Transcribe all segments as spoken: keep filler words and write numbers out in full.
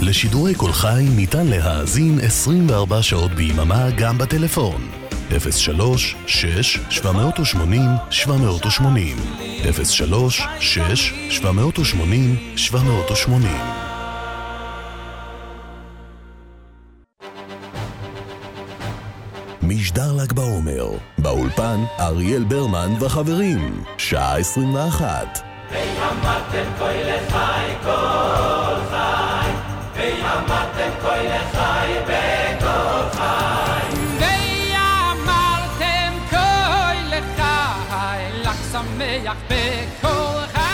לשידורי כל חי ניתן להאזין עשרים וארבע שעות ביממה גם בטלפון. אפס שלוש שש שבע שמונים שבע שמונים אפס שלוש שש שבע שמונים שבע שמונים. משדר ל"ג בעומר, באולפן אריאל ברמן וחברים, שעה עשרים ואחת. ויאמרתם כה לחי כל חי, ויאמרתם כה לחי בכל חי, ויאמרתם כה לחי, ל"ג שמח בכל חי.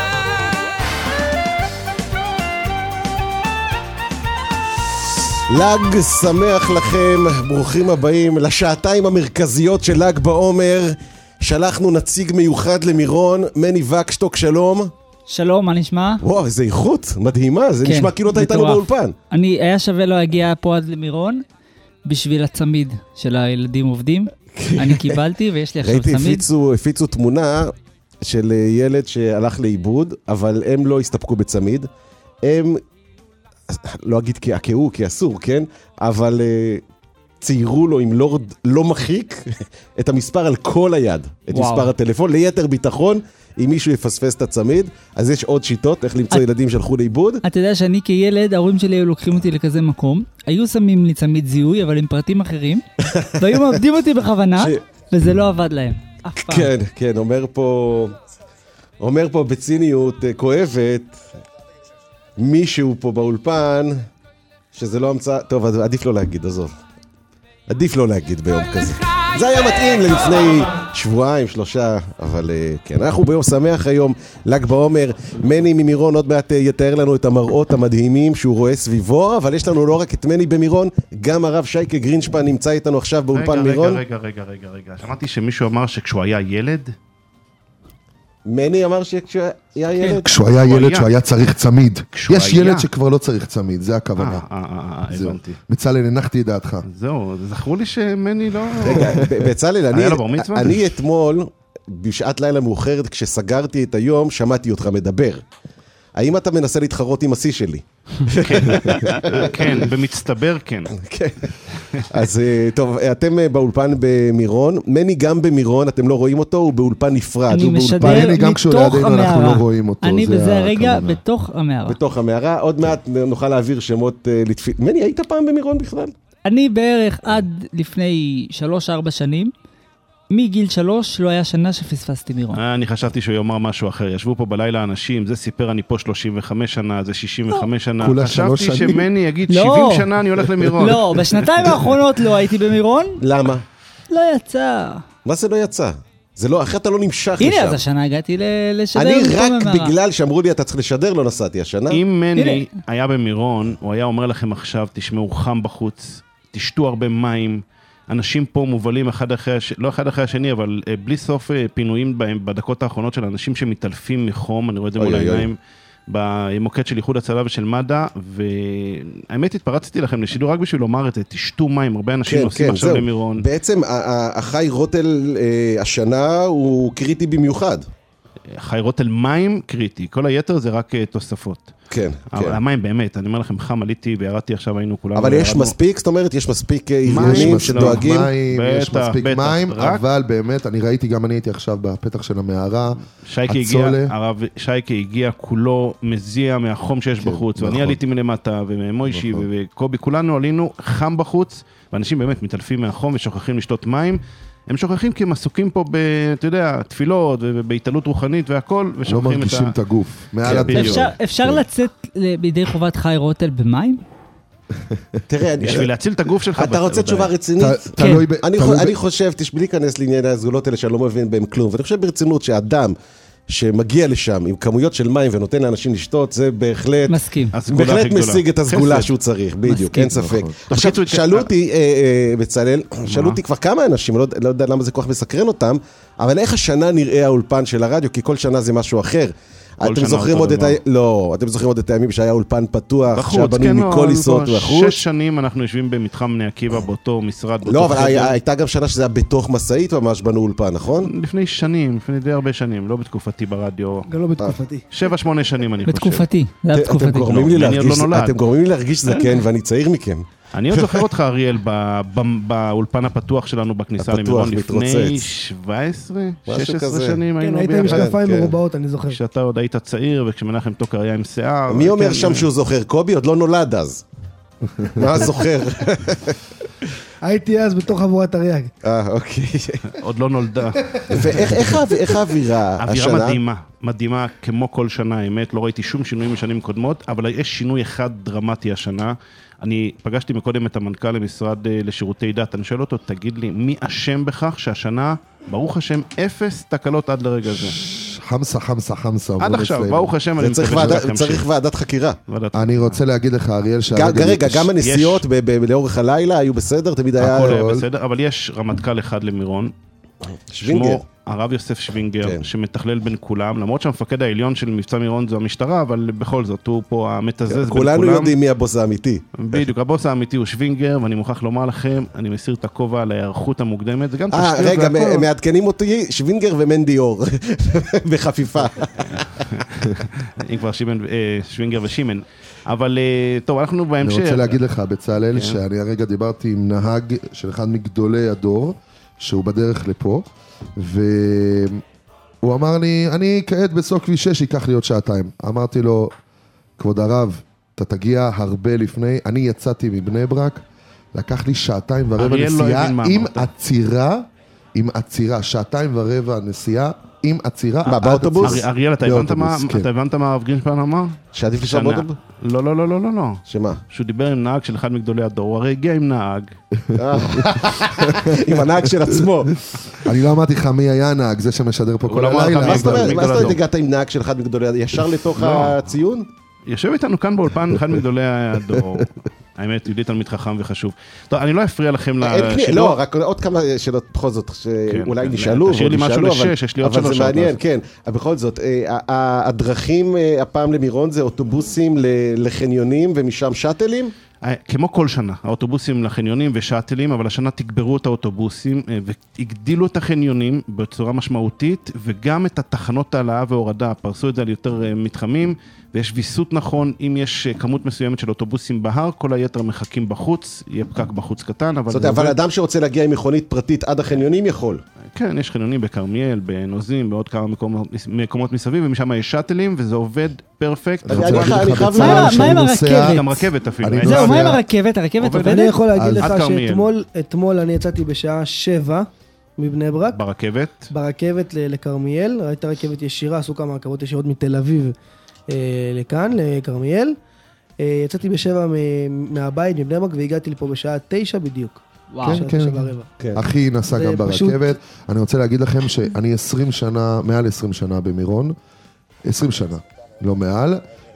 ל"ג שמח לכם, ברוכים הבאים לשעתיים המרכזיות של ל"ג בעומר. שלחנו נציג מיוחד למירון, מני וקשטוק, שלום. שלום, מה נשמע? וואו, איזה איכות, מדהימה, זה כן, נשמע כאילו אתה איתנו באולפן. אני, היה שווה לא להגיע פה עד למירון, בשביל הצמיד של הילדים עובדים. אני קיבלתי ויש לי עכשיו צמיד. ראיתי, הפיצו, הפיצו תמונה של ילד שהלך לאיבוד, אבל הם לא הסתפקו בצמיד. הם, לא אגיד כי עקעו, כי אסור, כן? אבל ציירו לו עם לורד לא מחיק את המספר על כל היד, את וואו. מספר הטלפון, ליתר ביטחון, אם מישהו יפספס את הצמיד. אז יש עוד שיטות איך למצוא את... ילדים שהלכו לאיבוד. אתה יודע שאני כילד, ההורים שלי היו לוקחים אותי לכזה מקום, היו שמים לי צמיד זיהוי, אבל עם פרטים אחרים, והיו מעבדים אותי בכוונה, ש... וזה לא עבד להם, אף פעם. כן, כן, אומר פה, אומר פה בציניות כואבת, מישהו פה באולפן, שזה לא המצא, טוב, עדיף לא להגיד, עזוב. עדיף לא להגיד ביום כזה. זה היה מתאים לפני שבועיים, שלושה, אבל כן, אנחנו ביום שמח היום, ל"ג בעומר. מני ממירון עוד מעט יתאר לנו את המראות המדהימים שהוא רואה סביבו, אבל יש לנו לא רק את מני במירון, גם הרב שייקה גרינשפן נמצא איתנו עכשיו באולפן רגע, מירון. רגע, רגע, רגע, רגע. שמעתי שמישהו אמר שכשהוא היה ילד... מני אמר שכשהוא היה ילד? כשהוא היה ילד שהוא היה צריך צמיד. יש ילד שכבר לא צריך צמיד, זה הכוונה. אה, אה, הבנתי. בצלאל, הנחתי את דעתך. זהו, זכרו לי שמני לא... רגע, בצלאל, אני אתמול, בשעת לילה מאוחרת, כשסגרתי את היום, שמעתי אותך מדבר. האם אתה מנסה להתחרות עם השיא שלי? כן, במצטבר כן. אז טוב, אתם באולפן במירון, מני גם במירון, אתם לא רואים אותו, הוא באולפן נפרד. אני משדר מתוך המערה. אנחנו לא רואים אותו. אני בזה הרגע בתוך המערה. בתוך המערה, עוד מעט נוכל להעביר שמות לתפילה. מני, היית פעם במירון בכלל? אני בערך עד לפני שלוש ארבע שנים, מגיל שלוש לא היה שנה שפספסתי מירון. אני חשבתי שהוא יאמר משהו אחר. ישבו פה בלילה אנשים, זה סיפר אני פה שלושים וחמש שנה, זה שישים וחמש שנה. חשבתי שמני יגיד שבעים שנה אני הולך למירון. לא, בשנתיים האחרונות לא הייתי במירון. למה? לא יצא. מה זה לא יצא? זה לא, אחרי אתה לא נמשך לשם. הנה, אז השנה הגעתי לשדר. אני רק בגלל שאמרו לי אתה צריך לשדר לא נסעתי השנה. אם מני היה במירון, הוא היה אומר לכם עכשיו, תשמעו חם בחוץ, תשתו הרבה מים, אנשים פה מובלים אחד אחרי השני, לא אחד אחרי השני, אבל בלי סוף פינויים בהם בדקות האחרונות של אנשים שמתעלפים מחום, אני רואה את זה מול העיניים, במוקד של איחוד הצלה ושל מד"א, והאמת התפרצתי לכם לשידור רק בשביל לומר את זה, תשתו מים, הרבה אנשים כן, נוסעים כן, עכשיו למירון. בעצם החי רוטל השנה הוא קריטי במיוחד. חי רוטל מים קריטי, כל היתר זה רק תוספות. כן, אבל כן. המים באמת, אני אומר לכם, חם עליתי וירדתי עכשיו, היינו כולנו... אבל יש מספיק, זאת אומרת, יש מספיק ארגונים שדואגים. יש מספיק מים, אבל באמת, אני ראיתי, גם אני הייתי עכשיו בפתח של המערה, הרב שייקה הגיע כולו מזיע מהחום שיש בחוץ, ואני עליתי מלמטה, ומוישי וקובי, כולנו עלינו חם בחוץ, ואנשים באמת מתעלפים מהחום ושוכחים לשתות מים, הם שוכחים כי הם עסוקים פה, אתה יודע, תפילות ובהתעלות רוחנית והכל, לא מרגישים את הגוף. אפשר לצאת בידי חובת חי רוטל במים? תראה, בשביל להציל את הגוף שלך. אתה רוצה תשובה רצינית? אני חושב, תשבלי להיכנס לעניין הסגולות האלה שאני לא מבין בהם כלום, ואני חושב ברצינות שאדם שמגיע לשם עם כמויות של מים ונותן לאנשים לשתות, זה בהחלט מסכים. בהחלט משיג את הסגולה שהוא צריך, בדיוק, אין ספק. עכשיו, שאלו אותי, בצלאל, שאלו אותי כבר כמה אנשים, לא יודע למה זה כל כך מסקרן אותם, אבל איך השנה נראה האולפן של הרדיו, כי כל שנה זה משהו אחר. אתם זוכרים עוד את ה... לא, אתם זוכרים עוד את הימים שהיה אולפן פתוח, שהיה בנוי מקוליסות וחוץ? שש שנים אנחנו יושבים במתחם בני עקיבא באותו משרד. לא, אבל הייתה גם שנה שזה היה בתוך מסעית ממש בנו אולפן, נכון? לפני שנים, לפני די הרבה שנים, לא בתקופתי ברדיו. גם לא בתקופתי. שבע, שמונה שנים אני חושב. בתקופתי, זה היה תקופתי. אתם גורמים לי להרגיש זקן ואני צעיר מכם. אני עוד זוכר אותך, אריאל, באולפן הפתוח שלנו בכניסה למירון לפני שבע עשרה, שש עשרה שנים. כן, היית עם משקפיים מרובעות, אני זוכר. כשאתה עוד היית צעיר, וכשמנחם טוקר היה עם שיער. מי אומר שם שהוא זוכר? קובי עוד לא נולד אז. מה זוכר? הייתי אז בתוך חבורת אריאג. אה, אוקיי. עוד לא נולדה. ואיך האווירה השנה? אווירה מדהימה, מדהימה כמו כל שנה, האמת. לא ראיתי שום שינויים משנים קודמות, אבל יש שינוי אחד דרמטי השנה. אני פגשתי מקודם את המנכ"ל למשרד לשירותי דת, אני שואל אותו, תגיד לי, מי אשם בכך שהשנה, ברוך השם, אפס תקלות עד לרגע זה? חמסה, חמסה, חמסה. עד עכשיו, ברוך השם, אני מקווה שלכם. צריך ועדת חקירה. אני רוצה להגיד לך, אריאל, רגע, גם הנסיעות לאורך הלילה היו בסדר, תמיד היה... הכל היה בסדר, אבל יש רמטכ"ל אחד למירון. שווינגר. הרב יוסף שווינגר, שמתכלל בין כולם, למרות שהמפקד העליון של מבצע מירון זו המשטרה, אבל בכל זאת, הוא פה המתזז בין כולם. כולנו יודעים מי הבוס האמיתי. בדיוק, הבוס האמיתי הוא שווינגר, ואני מוכרח לומר לכם, אני מסיר את הכובע על ההיערכות המוקדמת, זה גם תשתיות והכל. רגע, מעדכנים אותי, שווינגר ומנדי אור, בחפיפה. אם כבר שווינגר ושימן. אבל טוב, אנחנו בהמשך. אני רוצה להגיד לך, בצלאל, שאני הרגע דיברתי עם נהג של אחד מגדולי הדור, שהוא בדרך לפה, והוא אמר לי, אני כעת בסוף כביש שש, ייקח לי עוד שעתיים. אמרתי לו, כבוד הרב, אתה תגיע הרבה לפני, אני יצאתי מבני ברק, לקח לי שעתיים ורבע נסיעה, עם עצירה, עם עצירה, שעתיים ורבע נסיעה, עם עצירה. מה, באוטובוס? אריאל, אתה הבנת מה הרב גרינשפן אמר? שעדיף לשם באוטובוס? לא, לא, לא, לא, לא. שמה? שהוא דיבר עם נהג של אחד מגדולי הדור, הוא הרי הגיע עם נהג. עם הנהג של עצמו. אני לא אמרתי לך מי היה נהג, זה שמשדר פה כל הלילה. מה זאת אומרת, הגעת עם נהג של אחד מגדולי הדור? ישר לתוך הציון? יושב איתנו כאן באולפן אחד מגדולי הדור. האמת, יהודי תלמיד חכם וחשוב. טוב, אני לא אפריע לכם לשידור. לא, רק עוד כמה שאלות בכל זאת, שאולי נשאלו, תשאיר לי משהו לשש, יש לי עוד שלוש שעות. אבל זה מעניין, כן. בכל זאת, הדרכים הפעם למירון זה אוטובוסים לחניונים ומשם שאטלים? כמו כל שנה, האוטובוסים לחניונים ושאטלים, אבל השנה תגברו את האוטובוסים והגדילו את החניונים בצורה משמעותית, וגם את התחנות העלאה והורדה, פרסו את זה על יותר מתחמים, ויש ויסות נכון, אם יש כמות מסוימת של אוטובוסים בהר, כל היתר מחכים בחוץ, יהיה פקק בחוץ קטן, אבל... זאת אומרת, אבל אדם שרוצה להגיע עם מכונית פרטית עד החניונים יכול. כן, יש חניונים בכרמיאל, בנוזים, בעוד כמה מקומות, מקומות מסביב, ומשם יש שאטלים, וזה עובד פרפקט. אני חייב... מה עם הרכבת? גם רכבת אפילו. זהו, מה עם הרכבת? הרכבת עובדת? אני יכול להגיד לך שאתמול אני יצאתי בשעה שבע מבני ברק. ברכבת? ברכבת לקרמיאל, ראית רכבת ישירה, עשו כמה רכבות ישירות מתל אביב לכאן, לקרמיאל. יצאתי בשבע מהבית, מבני ברק, והגעתי לפה בשעה תשע בדיוק. וואו. כן, כן. אחי נסע גם ברכבת. אני רוצה להגיד לכם שאני עשרים שנה, מעל עשרים שנה במירון, עשרים שנה, לא מעל,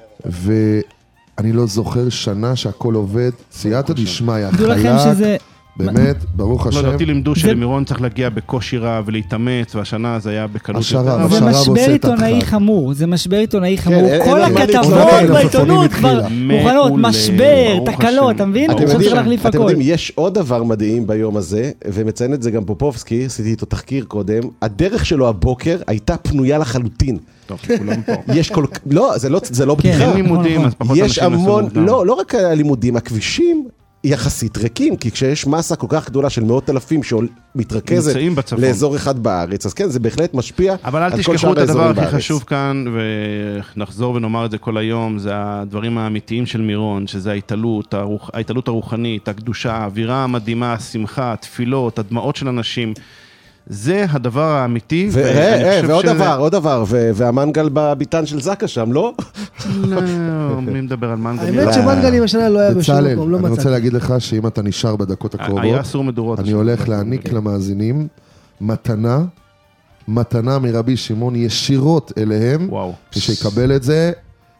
ואני לא זוכר שנה שהכל עובד, סייעתא דשמיא, חלק, באמת, ברוך השם. לא, אותי לימדו שלמירון צריך להגיע בקושי רב ולהתאמץ, והשנה זה היה בקלות יותר. זה משבר עיתונאי חמור, זה משבר עיתונאי חמור. כל הכתבות בעיתונות כבר מוכנות, משבר, תקלות, אתה מבין? עכשיו צריך להחליף הכל. אתם יודעים, יש עוד דבר מדהים ביום הזה, ומציין את זה גם פופובסקי, עשיתי איתו תחקיר קודם, הדרך שלו הבוקר הייתה פנויה לחלוטין. טוב, כולם פה. יש כל... לא, זה לא בדיחה. אין לימודים, אז פחות יש המון, לא רק הלימודים, הכבישים, יחסית ריקים, כי כשיש מסה כל כך גדולה של מאות אלפים שמתרכזת לאזור אחד בארץ, אז כן, זה בהחלט משפיע על כל שאר האזורים בארץ. אבל אל תשכחו את הדבר הכי חשוב כאן, ונחזור ונאמר את זה כל היום, זה הדברים האמיתיים של מירון, שזה ההתעלות, ההתעלות הרוחנית, הקדושה, האווירה המדהימה, השמחה, התפילות, הדמעות של אנשים, זה הדבר האמיתי. ועוד דבר, עוד דבר, והמנגל בביטן של זקה שם, לא? לא, מי מדבר על מנגל? האמת שמנגלים השנה לא היה בשום מקום, לא מצאתי. אני רוצה להגיד לך שאם אתה נשאר בדקות הקרובות, אני הולך להעניק למאזינים מתנה, מתנה מרבי שמעון ישירות אליהם, שיקבל את זה,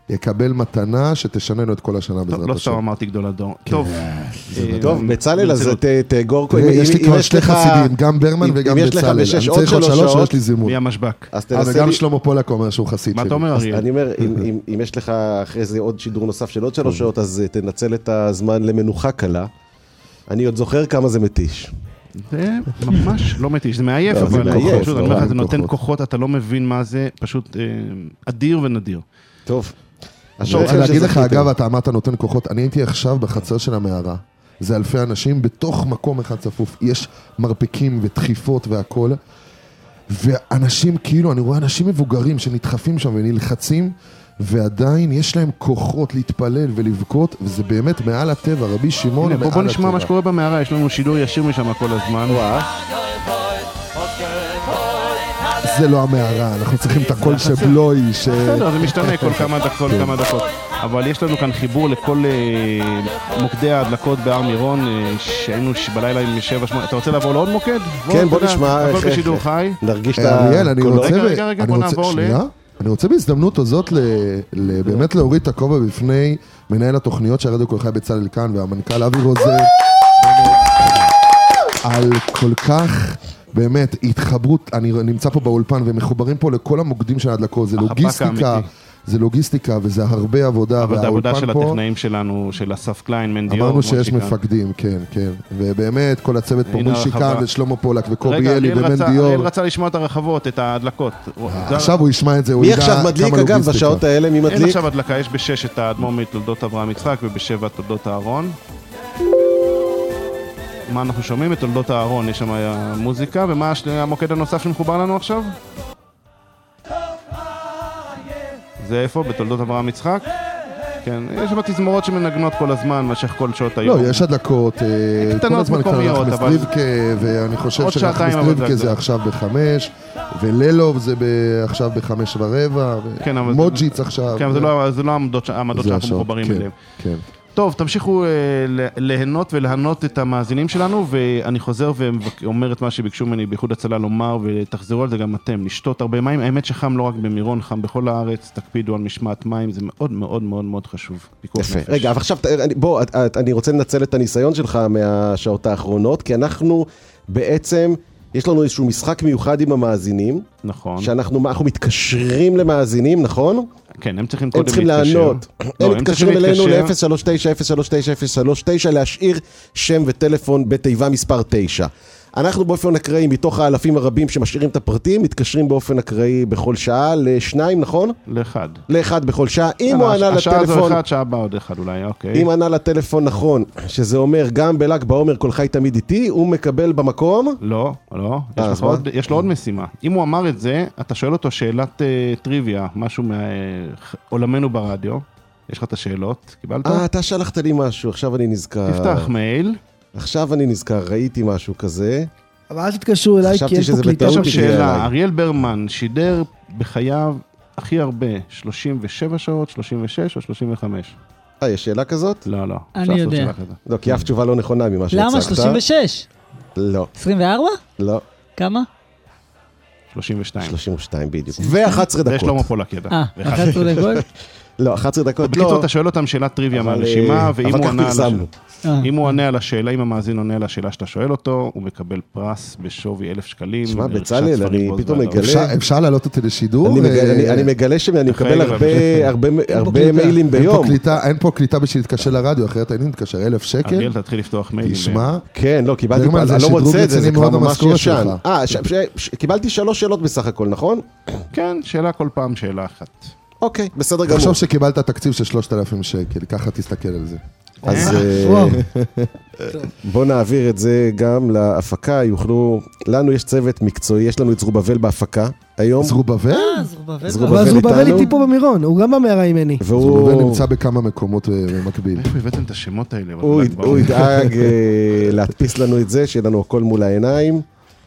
יקבל מתנה שתשנה לו את כל השנה בעזרת השם. לא סתם אמרתי גדול הדור. טוב. טוב, בצלאל, אז תאגור... יש לי כבר שתי חסידים, גם ברמן וגם בצלאל. אני צריך עוד שלוש שיש לי זימון. מי המשבק? וגם שלמה פולק אומר שהוא חסיד שלי. מה אתה אומר, אריאל? אני אומר, אם יש לך אחרי זה עוד שידור נוסף של עוד שלוש שעות, אז תנצל את הזמן למנוחה קלה. אני עוד זוכר כמה זה מתיש. זה ממש לא מתיש, זה מעייף, אבל פשוט, אני אומר לך, זה נותן כוחות, אתה לא מבין מה זה, פשוט אדיר ונדיר. טוב. אני רוצה להגיד לך, אגב, אתה אמרת נותן כוחות, אני הייתי עכשיו בחצר של המערה, זה אלפי אנשים בתוך מקום אחד צפוף, יש מרפקים ודחיפות והכל, ואנשים כאילו, אני רואה אנשים מבוגרים שנדחפים שם ונלחצים, ועדיין יש להם כוחות להתפלל ולבכות, וזה באמת מעל הטבע, רבי שמעון מעל הטבע. בוא נשמע מה שקורה במערה, יש לנו שידור ישיר משם כל הזמן. זה לא המערה, אנחנו צריכים את הקול שבלוי. בסדר, זה משתנה כל כמה דקות, כמה דקות. אבל יש לנו כאן חיבור לכל מוקדי ההדלקות בהר מירון, שהיינו בלילה עם שבע שמונה. אתה רוצה לעבור לעוד מוקד? כן, בוא נשמע. הכל בשידור חי. נרגיש את אריאל, אני רוצה... רגע, רגע, בוא נעבור ל... אני רוצה בהזדמנות הזאת באמת להוריד את הכובע בפני מנהל התוכניות של הרדיו קול חי בצלאל כאן והמנכ"ל אבי רוזר על כל כך באמת התחברות, אני נמצא פה באולפן ומחוברים פה לכל המוקדים של ההדלקות, זה לוגיסטיקה, זה לוגיסטיקה וזה הרבה עבודה. אבל זה עבודה של הטכנאים שלנו, של אסף קליין, מנדיור. אמרנו שיש מפקדים, כן, כן. ובאמת כל הצוות פה מושי כאן ושלמה פולק וקובי אלי ומנדיור. אריאל רצה לשמוע את הרחבות, את ההדלקות. עכשיו הוא ישמע את זה, הוא מי ידע עכשיו מדליק אגב בשעות האלה? מי מדליק? אין עכשיו הדלקה, יש בשש את האדמו"ר מתולדות אברהם יצחק ובשבע תולדות אהרון. מה אנחנו שומעים? את תולדות הארון, יש שם מוזיקה, ומה המוקד הנוסף שמחובר לנו עכשיו? זה איפה? בתולדות אברהם יצחק? כן, יש שם תזמורות שמנגנות כל הזמן, משך כל שעות היום. לא, יש הדלקות, כל הזמן קרח מסטריבקה, ואני חושב שקרח מסטריבקה זה עכשיו בחמש, וללוב זה עכשיו בחמש ורבע, ומוג'יץ עכשיו. כן, אבל זה לא העמדות שאנחנו מחוברים אליהם. כן. טוב, תמשיכו ליהנות ולהנות את המאזינים שלנו, ואני חוזר ואומר את מה שביקשו ממני באיחוד הצלה לומר, ותחזרו על זה גם אתם, לשתות הרבה מים. האמת שחם לא רק במירון, חם בכל הארץ, תקפידו על משמעת מים, זה מאוד מאוד מאוד מאוד חשוב. יפה. רגע, אבל עכשיו, בוא, אני רוצה לנצל את הניסיון שלך מהשעות האחרונות, כי אנחנו בעצם, יש לנו איזשהו משחק מיוחד עם המאזינים. נכון. שאנחנו מתקשרים למאזינים, נכון? כן, הם צריכים קודם להתקשר. הם צריכים לענות. הם מתקשרים אלינו ל-אפס שלוש תשע אפס שלוש תשע אפס שלוש תשע להשאיר שם וטלפון בתיבה מספר תשע. אנחנו באופן אקראי, מתוך האלפים הרבים שמשאירים את הפרטים, מתקשרים באופן אקראי בכל שעה לשניים, נכון? לאחד. לאחד בכל שעה. אם הוא ענה לטלפון... השעה זו אחד, שעה הבאה עוד אחד אולי, אוקיי. אם ענה לטלפון נכון, שזה אומר גם בל"ג בעומר כל חי תמיד איתי, הוא מקבל במקום? לא, לא. יש לו עוד משימה. אם הוא אמר את זה, אתה שואל אותו שאלת טריוויה, משהו מעולמנו ברדיו. יש לך את השאלות, קיבלת? אה, אתה שלחת לי משהו, עכשיו אני נזכר. תפתח מייל. עכשיו אני נזכר, ראיתי משהו כזה. אבל אל תתקשרו אליי, כי יש פה קליטה. יש שם שאלה, אריאל ברמן שידר בחייו הכי הרבה, שלושים ושבע שעות, שלושים ושש או שלושים וחמש? אה, יש שאלה כזאת? לא, לא. אני יודע. לא, כי אף תשובה לא נכונה ממה שהצגת. למה? שלושים ושש? לא. עשרים וארבע? לא. כמה? שלושים ושתיים. שלושים ושתיים בדיוק. ו-אחת עשרה דקות. ושלמה פולק ידע. אה, אחת עשרה דקות? לא, אחת עשרה דקות לא. בקיצור, אתה שואל אותם שאלת טריוויה מהרשימה, ואם הוא ענה על השאלה, אם הוא עונה על השאלה, אם המאזין עונה על השאלה שאתה שואל אותו, הוא מקבל פרס בשווי אלף שקלים. שמע, בצלאל, אני פתאום מגלה... אפשר להעלות אותי לשידור? אני מגלה שאני מקבל הרבה מיילים ביום. אין פה קליטה בשביל להתקשר לרדיו, אחרת אני מתקשר אלף שקל. אריאל, תתחיל לפתוח מיילים. תשמע. כן, לא, קיבלתי, אני לא מוצא את זה, זה כבר ממש ישן. אה, קיבלתי שלוש שאלות בסך הכל, נכון? כן, שאלה כל פעם, שאלה אחת. אוקיי, בסדר גמור. תחשוב שקיבלת תקציב של שלושת אלפים שקל, ככה תסתכל על זה. אז בוא נעביר את זה גם להפקה, יוכלו, לנו יש צוות מקצועי, יש לנו את זרובבל בהפקה היום. זרובבל? אה, זרובבל. זרובבל איתי פה במירון, הוא גם במערה ממני. זרובבל נמצא בכמה מקומות במקביל. איך הבאתם את השמות האלה? הוא ידאג להדפיס לנו את זה, שיהיה לנו הכל מול העיניים.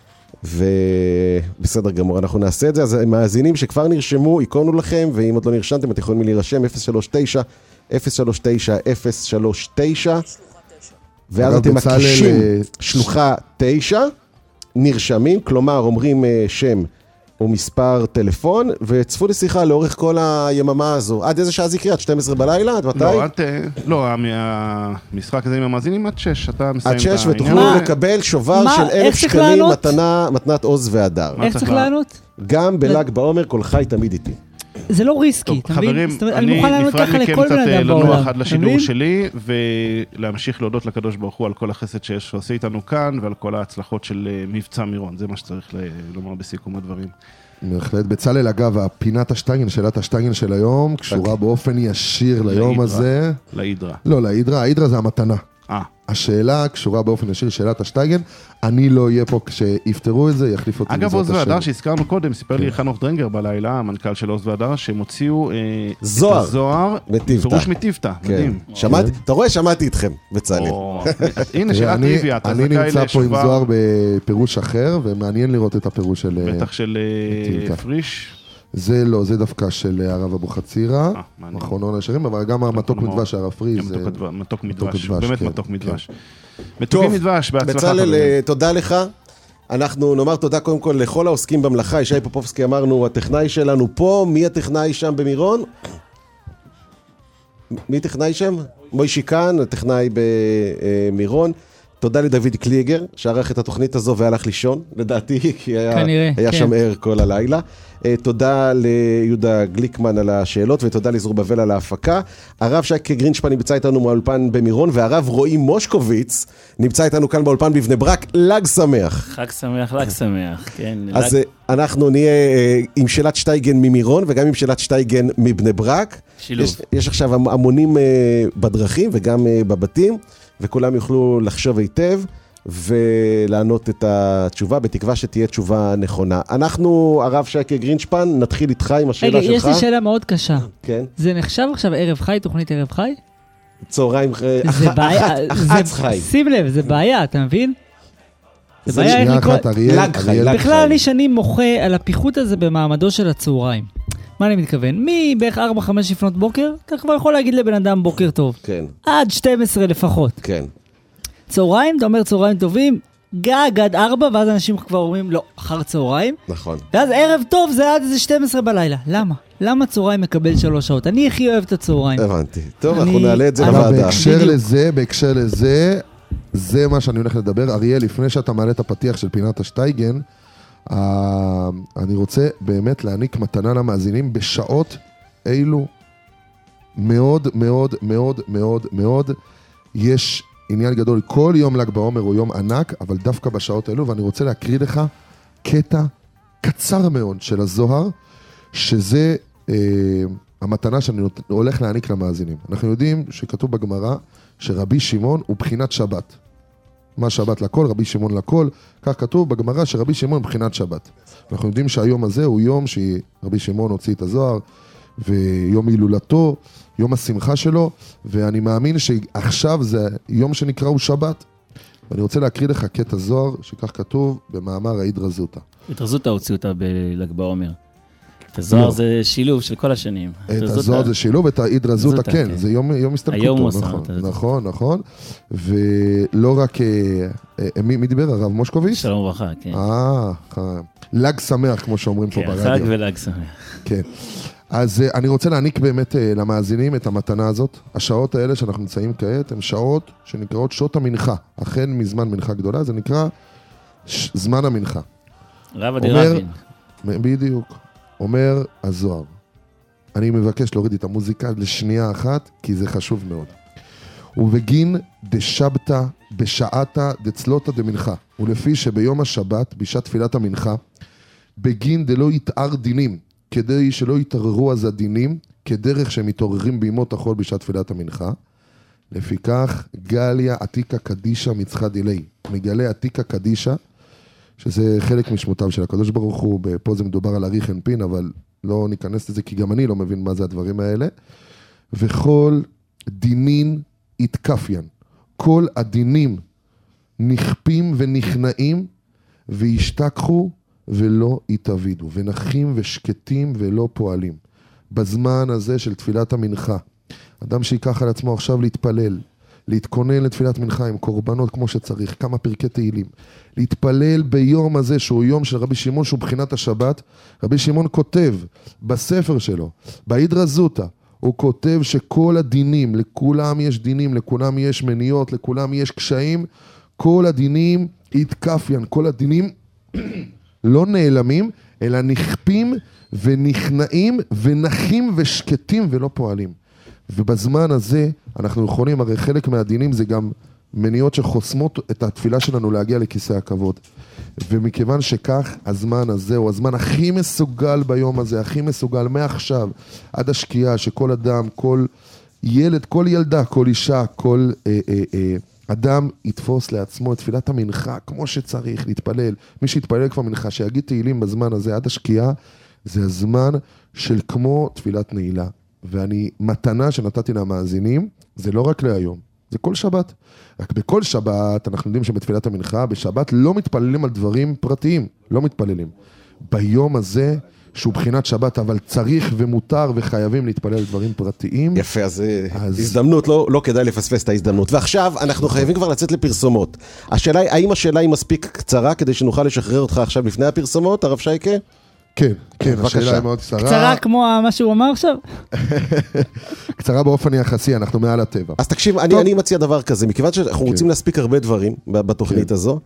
ובסדר גמור, אנחנו נעשה את זה. אז המאזינים שכבר נרשמו, עיקרנו לכם, ואם עוד לא נרשמתם, אתם יכולים להירשם אפס שלוש תשע אפס שלוש תשע אפס שלוש תשע, ואז אתם מקישים שלוחה תשע, נרשמים, כלומר אומרים שם ומספר טלפון, וצפו לשיחה לאורך כל היממה הזו. עד איזה שעה זה יקרה? עד שתים עשרה בלילה? עד מתי? לא, עד, לא, המשחק הזה עם המאזינים עד שש, אתה מסיים את העניין. עד שש, ותוכלו לקבל שובר של אלף שקלים מתנה, מתנת עוז והדר. איך צריך לענות? גם בל"ג בעומר, כל חי תמיד איתי. זה לא ריסקי, טוב, חברים, אני נפרד מכם קצת לנוח עד לשידור שלי, ולהמשיך להודות לקדוש ברוך הוא על כל החסד שיש ועושה איתנו כאן, ועל כל ההצלחות של מבצע מירון. זה מה שצריך לומר בסיכום הדברים. בהחלט. בצלאל, אגב, הפינת השטייגן, שאלת השטייגן של היום, קשורה באופן ישיר ליום הזה. להידרה. לא, להידרה. ההידרה זה המתנה. אה. השאלה קשורה באופן ישיר שאלת השטייגן, אני לא אהיה פה כשיפתרו את זה, יחליף אותי. אגב, עוז והדר שהזכרנו קודם, סיפר לי חנוך דרנגר בלילה, המנכ"ל של עוז והדר, שהם הוציאו זוהר, זוהר, פירוש מטיבטה, מדהים. שמעתי, אתה רואה, שמעתי איתכם, בצלאל. הנה, שאלה טריוויה, אתה זכאי אני נמצא פה עם זוהר בפירוש אחר, ומעניין לראות את הפירוש של... בטח של פריש. זה לא, זה דווקא של הרב אבו חצירה, אחרון הנשרים, אבל גם המתוק מדבש, הרב פריז. מתוק מדבש, באמת מתוק מדבש. מתוקים מדבש, בהצלחה. בצלאל, תודה לך. אנחנו נאמר תודה קודם כל לכל העוסקים במלאכה. ישי פופובסקי אמרנו, הטכנאי שלנו פה, מי הטכנאי שם במירון? מי טכנאי שם? מוישי כאן, הטכנאי במירון. תודה לדוד קליגר, שערך את התוכנית הזו והלך לישון, לדעתי, כי היה, כנראה, היה כן. שם ער כל הלילה. תודה ליהודה גליקמן על השאלות, ותודה לזרובבל על ההפקה. הרב שייקה גרינשפן נמצא איתנו מהאולפן במירון, והרב רועי מושקוביץ נמצא איתנו כאן באולפן בבני ברק. לג שמח. חג שמח, לג שמח, כן. אז לג... אנחנו נהיה עם שאלת שטייגן ממירון, וגם עם שאלת שטייגן מבני ברק. שילוב. יש, יש עכשיו המונים בדרכים וגם בבתים, וכולם יוכלו לחשוב היטב ולענות את התשובה, בתקווה שתהיה תשובה נכונה. אנחנו, הרב שייקה גרינשפן, נתחיל איתך עם השאלה רגע, שלך. יש לי שאלה מאוד קשה. כן. זה נחשב עכשיו ערב חי, תוכנית ערב חי? צהריים, זה בעיה, אחת חי. שים לב, זה בעיה, אתה מבין? זה בעיה איך לקרוא... לג חי, לג חי. בכלל אני שנים מוחה על הפיחות הזה במעמדו של הצהריים. מה אני מתכוון? מבערך ארבע חמש לפנות בוקר, אתה כבר יכול להגיד לבן אדם בוקר טוב. כן. עד שתים עשרה לפחות. כן. צהריים, אתה אומר צהריים טובים, גג עד ארבע, ואז אנשים כבר אומרים, לא, אחר צהריים. נכון. ואז ערב טוב זה עד איזה שתים עשרה בלילה. למה? למה צהריים מקבל שלוש שעות? אני הכי אוהב את הצהריים. הבנתי. טוב, אנחנו נעלה את זה לוועדה. בהקשר לזה, בהקשר לזה, זה מה שאני הולך לדבר. אריאל, לפני שאתה מעלה את הפתיח של פינת השטייגן, אני רוצה באמת להעניק מתנה למאזינים בשעות אילו מאוד מאוד מאוד מאוד מאוד יש עניין גדול. כל יום ל"ג בעומר הוא יום ענק, אבל דווקא בשעות האלו, ואני רוצה להקריא לך קטע קצר מאוד של הזוהר, שזה אה, המתנה שאני הולך להעניק למאזינים. אנחנו יודעים שכתוב בגמרא שרבי שמעון הוא בחינת שבת. מה שבת לכל, רבי שמעון לכל, כך כתוב בגמרא שרבי שמעון בחינת שבת. אנחנו יודעים שהיום הזה הוא יום שרבי שמעון הוציא את הזוהר, ויום הילולתו, יום השמחה שלו, ואני מאמין שעכשיו זה יום שנקרא הוא שבת. ואני רוצה להקריא לך קטע זוהר, שכך כתוב במאמר ההידרה זוטה. ההידרה זוטה הוציאו אותה בל"ג בעומר. את הזוהר זה שילוב של כל השנים. את הזוהר זה שילוב, את ההידרה זוטה, כן, זה יום הסתלקותו. היום הוא עושה. נכון, נכון. ולא רק, מי דיבר? הרב מושקוביץ? שלום וברכה, כן. אה, ל"ג שמח, כמו שאומרים פה ברדיו. כן, חג ול"ג שמח. כן. אז אני רוצה להעניק באמת למאזינים את המתנה הזאת. השעות האלה שאנחנו נמצאים כעת, הן שעות שנקראות שעות המנחה. אכן מזמן מנחה גדולה, זה נקרא זמן המנחה. רב עדי רבין. בדיוק. אומר הזוהר, אני מבקש להוריד את המוזיקה לשנייה אחת, כי זה חשוב מאוד. ובגין דשבתא בשעתא דצלותא דמנחה, ולפי שביום השבת, בשעת תפילת המנחה, בגין דלא יתאר דינים, כדי שלא יתעררו אז הדינים, כדרך שהם מתעוררים בימות החול בשעת תפילת המנחה, לפיכך גליה עתיקה קדישה מצחה דילי, מגלה עתיקה קדישה, שזה חלק משמותיו של הקדוש ברוך הוא, פה זה מדובר על אריך אנפין, אבל לא ניכנס לזה, כי גם אני לא מבין מה זה הדברים האלה. וכל דינין התקפיין, כל הדינים נכפים ונכנעים, וישתכחו ולא יתאבידו, ונחים ושקטים ולא פועלים. בזמן הזה של תפילת המנחה, אדם שיקח על עצמו עכשיו להתפלל, להתכונן לתפילת מנחה עם קורבנות כמו שצריך, כמה פרקי תהילים, להתפלל ביום הזה שהוא יום של רבי שמעון שהוא בחינת השבת. רבי שמעון כותב בספר שלו, בהידרא זוטא, הוא כותב שכל הדינים, לכולם יש דינים, לכולם יש מניות, לכולם יש קשיים, כל הדינים התקפיין, כל הדינים לא נעלמים, אלא נכפים ונכנעים ונחים ושקטים ולא פועלים. ובזמן הזה אנחנו יכולים, הרי חלק מהדינים זה גם מניות שחוסמות את התפילה שלנו להגיע לכיסא הכבוד. ומכיוון שכך, הזמן הזה הוא הזמן הכי מסוגל ביום הזה, הכי מסוגל מעכשיו עד השקיעה, שכל אדם, כל ילד, כל ילדה, כל אישה, כל אה, אה, אה, אדם יתפוס לעצמו את תפילת המנחה כמו שצריך להתפלל. מי שיתפלל כבר מנחה, שיגיד תהילים בזמן הזה עד השקיעה, זה הזמן של כמו תפילת נעילה. ואני, מתנה שנתתי למאזינים, זה לא רק להיום, זה כל שבת. רק בכל שבת, אנחנו יודעים שבתפילת המנחה, בשבת לא מתפללים על דברים פרטיים, לא מתפללים. ביום הזה, שהוא בחינת שבת, אבל צריך ומותר וחייבים להתפלל על דברים פרטיים. יפה, אז, אז... הזדמנות, לא, לא כדאי לפספס את ההזדמנות. ועכשיו, אנחנו חייבים כבר לצאת לפרסומות. השאלה היא, האם השאלה היא מספיק קצרה, כדי שנוכל לשחרר אותך עכשיו לפני הפרסומות, הרב שייקה? כן, כן, השאלה היא מאוד קצרה. קצרה כמו מה שהוא אמר עכשיו? קצרה באופן יחסי, אנחנו מעל הטבע. אז תקשיב, אני, אני מציע דבר כזה, מכיוון שאנחנו רוצים להספיק הרבה דברים בתוכנית הזו,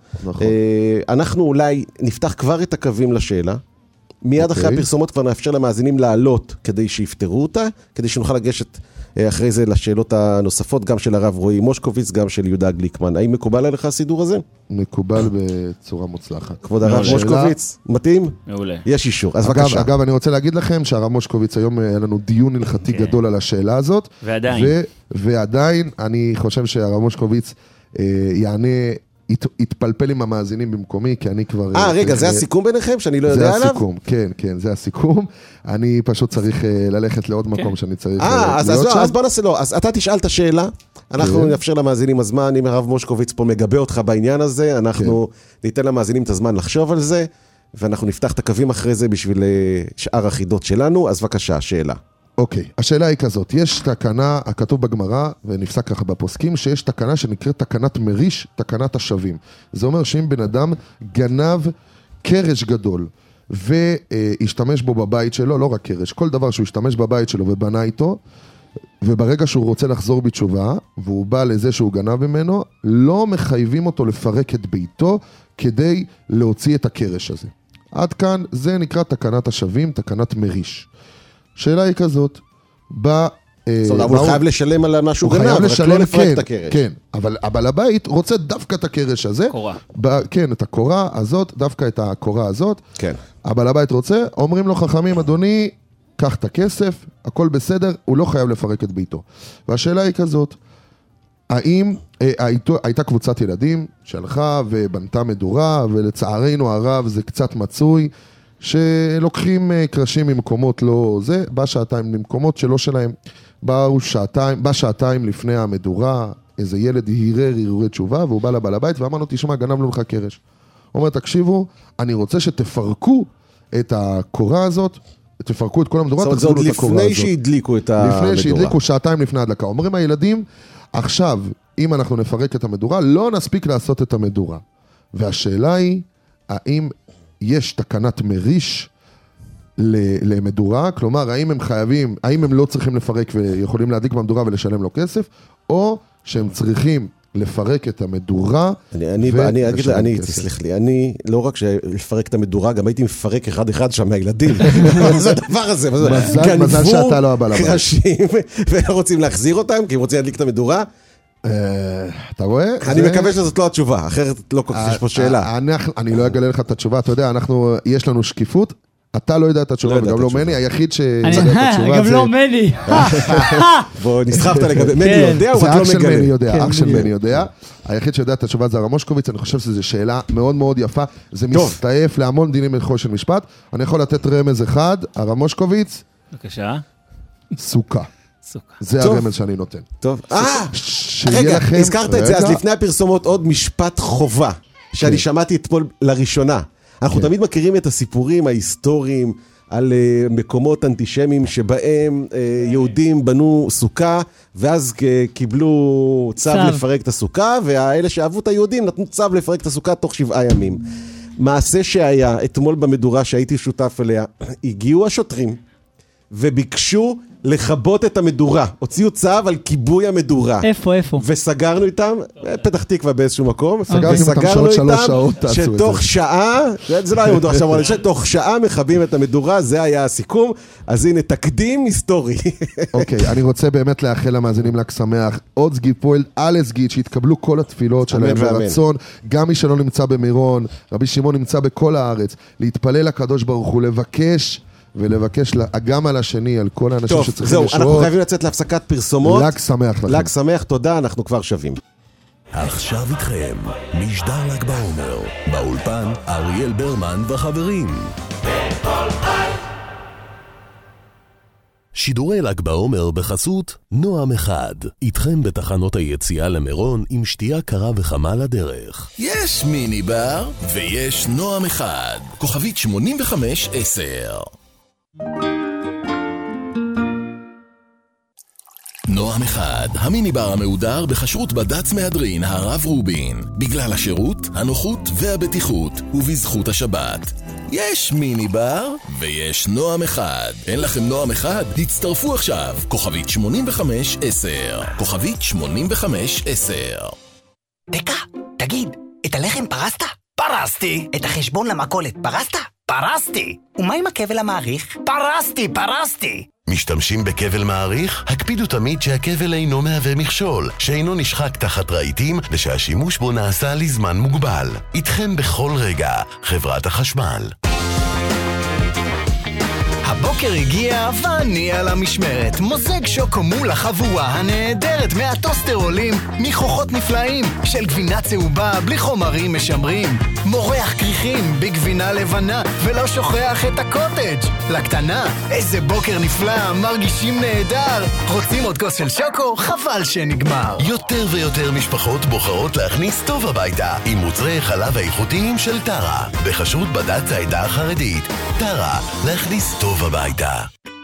אנחנו אולי נפתח כבר את הקווים לשאלה, מיד אחרי הפרסומות כבר נאפשר למאזינים לעלות כדי שיפתרו אותה, כדי שנוכל לגשת אחרי זה לשאלות הנוספות, גם של הרב רועי מושקוביץ, גם של יהודה גליקמן. האם מקובל עליך הסידור הזה? מקובל בצורה מוצלחת. כבוד הרב מושקוביץ, מתאים? מעולה. יש אישור, אז אגב, בבקשה. אגב, אני רוצה להגיד לכם שהרב מושקוביץ היום היה לנו דיון הלכתי גדול על השאלה הזאת. ועדיין. ו- ועדיין, אני חושב שהרב מושקוביץ אה, יענה... התפלפל עם המאזינים במקומי, כי אני כבר... אה, רגע, זה הסיכום ביניכם, שאני לא יודע עליו? זה הסיכום, כן, כן, זה הסיכום. אני פשוט צריך ללכת לעוד מקום שאני צריך להיות שם. אז בוא נעשה לו, אז אתה תשאל את השאלה, אנחנו נאפשר למאזינים הזמן, אם הרב מושקוביץ פה מגבה אותך בעניין הזה, אנחנו ניתן למאזינים את הזמן לחשוב על זה, ואנחנו נפתח את הקווים אחרי זה בשביל שאר החידות שלנו, אז בבקשה, שאלה. אוקיי, השאלה היא כזאת, יש תקנה, הכתוב בגמרא, ונפסק ככה בפוסקים, שיש תקנה שנקראת תקנת מריש, תקנת השווים. זה אומר שאם בן אדם גנב קרש גדול, והשתמש בו בבית שלו, לא רק קרש, כל דבר שהוא השתמש בבית שלו ובנה איתו, וברגע שהוא רוצה לחזור בתשובה, והוא בא לזה שהוא גנב ממנו, לא מחייבים אותו לפרק את ביתו, כדי להוציא את הקרש הזה. עד כאן, זה נקרא תקנת השווים, תקנת מריש. שאלה היא כזאת, בא... זאת אומרת, הוא חייב לשלם על משהו גנב, רק לא לפרק את הקרש. כן, אבל הבעל הבית רוצה דווקא את הקרש הזה. קורה. כן, את הקורה הזאת, דווקא את הקורה הזאת. כן. הבעל הבית רוצה, אומרים לו חכמים, אדוני, קח את הכסף, הכל בסדר, הוא לא חייב לפרק את ביתו. והשאלה היא כזאת, האם הייתה קבוצת ילדים שהלכה ובנתה מדורה, ולצערנו הרב זה קצת מצוי, שלוקחים קרשים ממקומות לא זה, בא שעתיים למקומות שלא שלהם, באו שעתיים, בא שעתיים לפני המדורה, איזה ילד הירר, הרהורי תשובה, והוא בא לבעל הבית ואמר לו, תשמע, גנבנו לך קרש. הוא אומר, תקשיבו, אני רוצה שתפרקו את הקורה הזאת, תפרקו את כל המדורה, זאת אומרת, לפני שהדליקו את המדורה. לפני שהדליקו שעתיים לפני הדלקה. אומרים הילדים, עכשיו, אם אנחנו נפרק את המדורה, לא נספיק לעשות את המדורה. והשאלה היא, האם יש תקנת מריש למדורה, כלומר, האם הם חייבים, האם הם לא צריכים לפרק ויכולים להדליק במדורה ולשלם לו כסף, או שהם צריכים לפרק את המדורה. אני, אני אגיד לה, אני, תסלח לי, אני לא רק שלפרק את המדורה, גם הייתי מפרק אחד אחד שם מהילדים. זה הדבר הזה. מזל שאתה לא הבעל הבית. קרשים, ורוצים להחזיר אותם, כי הם רוצים להדליק את המדורה. אתה רואה? אני מקווה שזאת לא התשובה, אחרת לא כל כך יש פה שאלה. אני לא אגלה לך את התשובה, אתה יודע, אנחנו, יש לנו שקיפות, אתה לא יודע את התשובה, וגם לא מני, היחיד שיודע את התשובה זה... גם לא מני. בוא, נסחפת לגבי, מני יודע, הוא רק לא מגלה. זה אח של מני יודע, אח של בדיוק. מני יודע. היחיד שיודע את התשובה זה הרב מושקוביץ, אני חושב שזו שאלה מאוד מאוד יפה, זה מסתעף להמון דינים מלכו של משפט. אני יכול לתת רמז אחד, הרב מושקוביץ, בבקשה. סוכה. סוכה. זה הרמז שאני נותן. טוב. אה, רגע, הזכרת את זה, אז לפני הפרסומות עוד משפט חובה, שאני שמעתי אתמול לראשונה. אנחנו תמיד מכירים את הסיפורים ההיסטוריים על uh, מקומות אנטישמיים שבהם uh, יהודים בנו סוכה, ואז uh, קיבלו צו, צו לפרק את הסוכה, והאלה שאהבו את היהודים נתנו צו לפרק את הסוכה תוך שבעה ימים. מעשה שהיה אתמול במדורה שהייתי שותף אליה, הגיעו השוטרים וביקשו לחבות את המדורה. הוציאו צו על כיבוי המדורה. איפה, איפה? וסגרנו איתם, פתח תקווה באיזשהו מקום, וסגרנו איתם שתוך שעה, זה לא היה מדורה עכשיו, אבל שתוך שעה מכבים את המדורה, זה היה הסיכום, אז הנה תקדים היסטורי. אוקיי, אני רוצה באמת לאחל למאזינים לק שמח, עוד סגיד פועל על הסגיד, שהתקבלו כל התפילות שלהם ברצון, גם מי שלא נמצא במירון, רבי שמעון נמצא בכל הארץ, להתפלל לקדוש ברוך הוא, לבקש, ולבקש גם על השני, על כל האנשים שצריכים ישועות. טוב, זהו, אנחנו חייבים לצאת להפסקת פרסומות. לק שמח לכם. לק שמח, תודה, אנחנו כבר שווים. עכשיו איתכם, משדר ל"ג בעומר, באולפן אריאל ברמן וחברים. שידורי ל"ג בעומר בחסות נועם אחד, איתכם בתחנות היציאה למירון עם שתייה קרה וחמה לדרך. יש מיני בר ויש נועם אחד, כוכבית שמונים וחמש עשר. נועם אחד, המיני בר המהודר בחשרות בד"ץ מהדרין הרב רובין, בגלל השירות, הנוחות והבטיחות ובזכות השבת. יש מיני בר ויש נועם אחד. אין לכם נועם אחד? תצטרפו עכשיו, כוכבית שמונים וחמש עשר, כוכבית שמונים וחמש עשר. דקה, תגיד, את הלחם פרסת? פרסתי. את החשבון למכולת פרסת? פרסתי. ומה עם הכבל המעריך? פרסתי, פרסתי. משתמשים בכבל מעריך? הקפידו תמיד שהכבל אינו מהווה מכשול, שאינו נשחק תחת רהיטים ושהשימוש בו נעשה לזמן מוגבל. איתכם בכל רגע, חברת החשמל. הבוקר הגיע ואני על המשמרת, מוזג שוקו מול החבורה הנהדרת מהטוסטר עולים, מכוחות נפלאים של גבינה צהובה בלי חומרים משמרים, מורח קריחים בגבינה לבנה ולא שוכח את הקוטג'. לקטנה, איזה בוקר נפלא, מרגישים נהדר, רוצים עוד כוס של שוקו? חבל שנגמר. יותר ויותר משפחות בוחרות להכניס טוב הביתה עם מוצרי חלב האיכותיים של טרה, בחשרות בד"ץ העדה החרדית. טרה, להכניס טוב הביתה.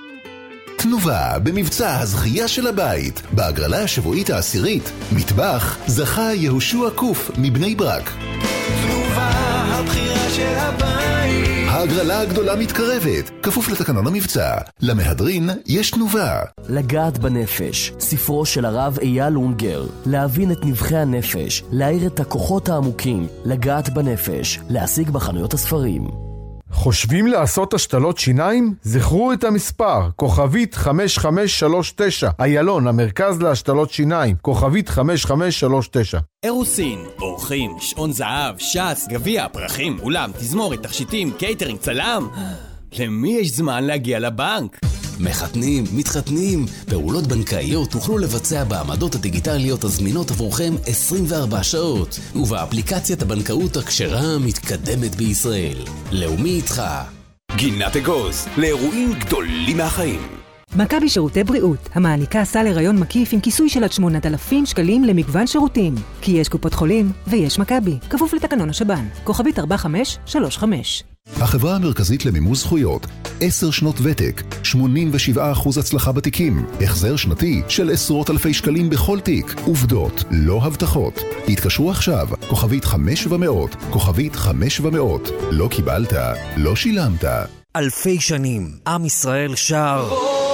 תנובה במבצע הזכייה של הבית, בהגרלה השבועית העשירית, מטבח זכה יהושע קוף מבני ברק. תנובה, הבחירה של הבית. ההגרלה הגדולה מתקרבת, כפוף לתקנון המבצע. למהדרין יש תנובה. לגעת בנפש, ספרו של הרב אייל אונגר. להבין את נבחי הנפש, להאיר את הכוחות העמוקים. לגעת בנפש, להשיג בחנויות הספרים. חושבים לעשות השתלות שיניים? זכרו את המספר, כוכבית חמש חמש שלוש תשע, איילון, המרכז להשתלות שיניים, כוכבית חמש חמש שלוש תשע. אירוסין, אורחים, שעון זהב, שץ, גביע, פרחים, אולם, תזמורת, תכשיטים, קייטרינג, צלם. למי יש זמן להגיע לבנק? מחתנים, מתחתנים, פעולות בנקאיות תוכלו לבצע בעמדות הדיגיטליות הזמינות עבורכם עשרים וארבע שעות, ובאפליקציית הבנקאות הכשרה המתקדמת בישראל. לאומי איתך. גינת אגוז, לאירועים גדולים מהחיים. מכבי שירותי בריאות, המעניקה סל הריון מקיף עם כיסוי של עד שמונת אלפים שקלים למגוון שירותים. כי יש קופות חולים ויש מכבי, כפוף לתקנון השב"ן. כוכבית ארבע חמש שלוש חמש. החברה המרכזית למימוש זכויות, עשר שנות ותק, שמונים ושבעה אחוז הצלחה בתיקים, החזר שנתי של עשרות אלפי שקלים בכל תיק, עובדות, לא הבטחות. התקשרו עכשיו, כוכבית חמש ומאות, כוכבית חמש ומאות. לא קיבלת, לא שילמת. אלפי שנים, עם ישראל שר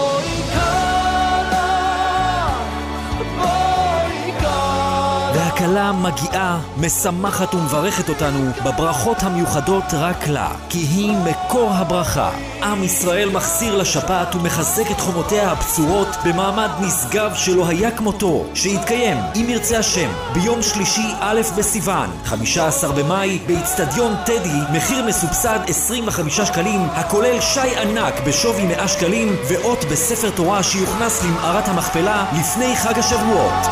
והקלה מגיעה, משמחת ומברכת אותנו בברכות המיוחדות רק לה, כי היא מקור הברכה. עם ישראל מחזיר לשבת ומחזק את חומותיה הבצורות במעמד נשגב שלא היה כמותו, שיתקיים, אם ירצה השם, ביום שלישי א' בסיוון, חמישה עשר במאי, באצטדיון טדי, מחיר מסובסד עשרים וחמישה שקלים, הכולל שי ענק בשווי מאה שקלים, ואות בספר תורה שיוכנס למערת המכפלה לפני חג השבועות.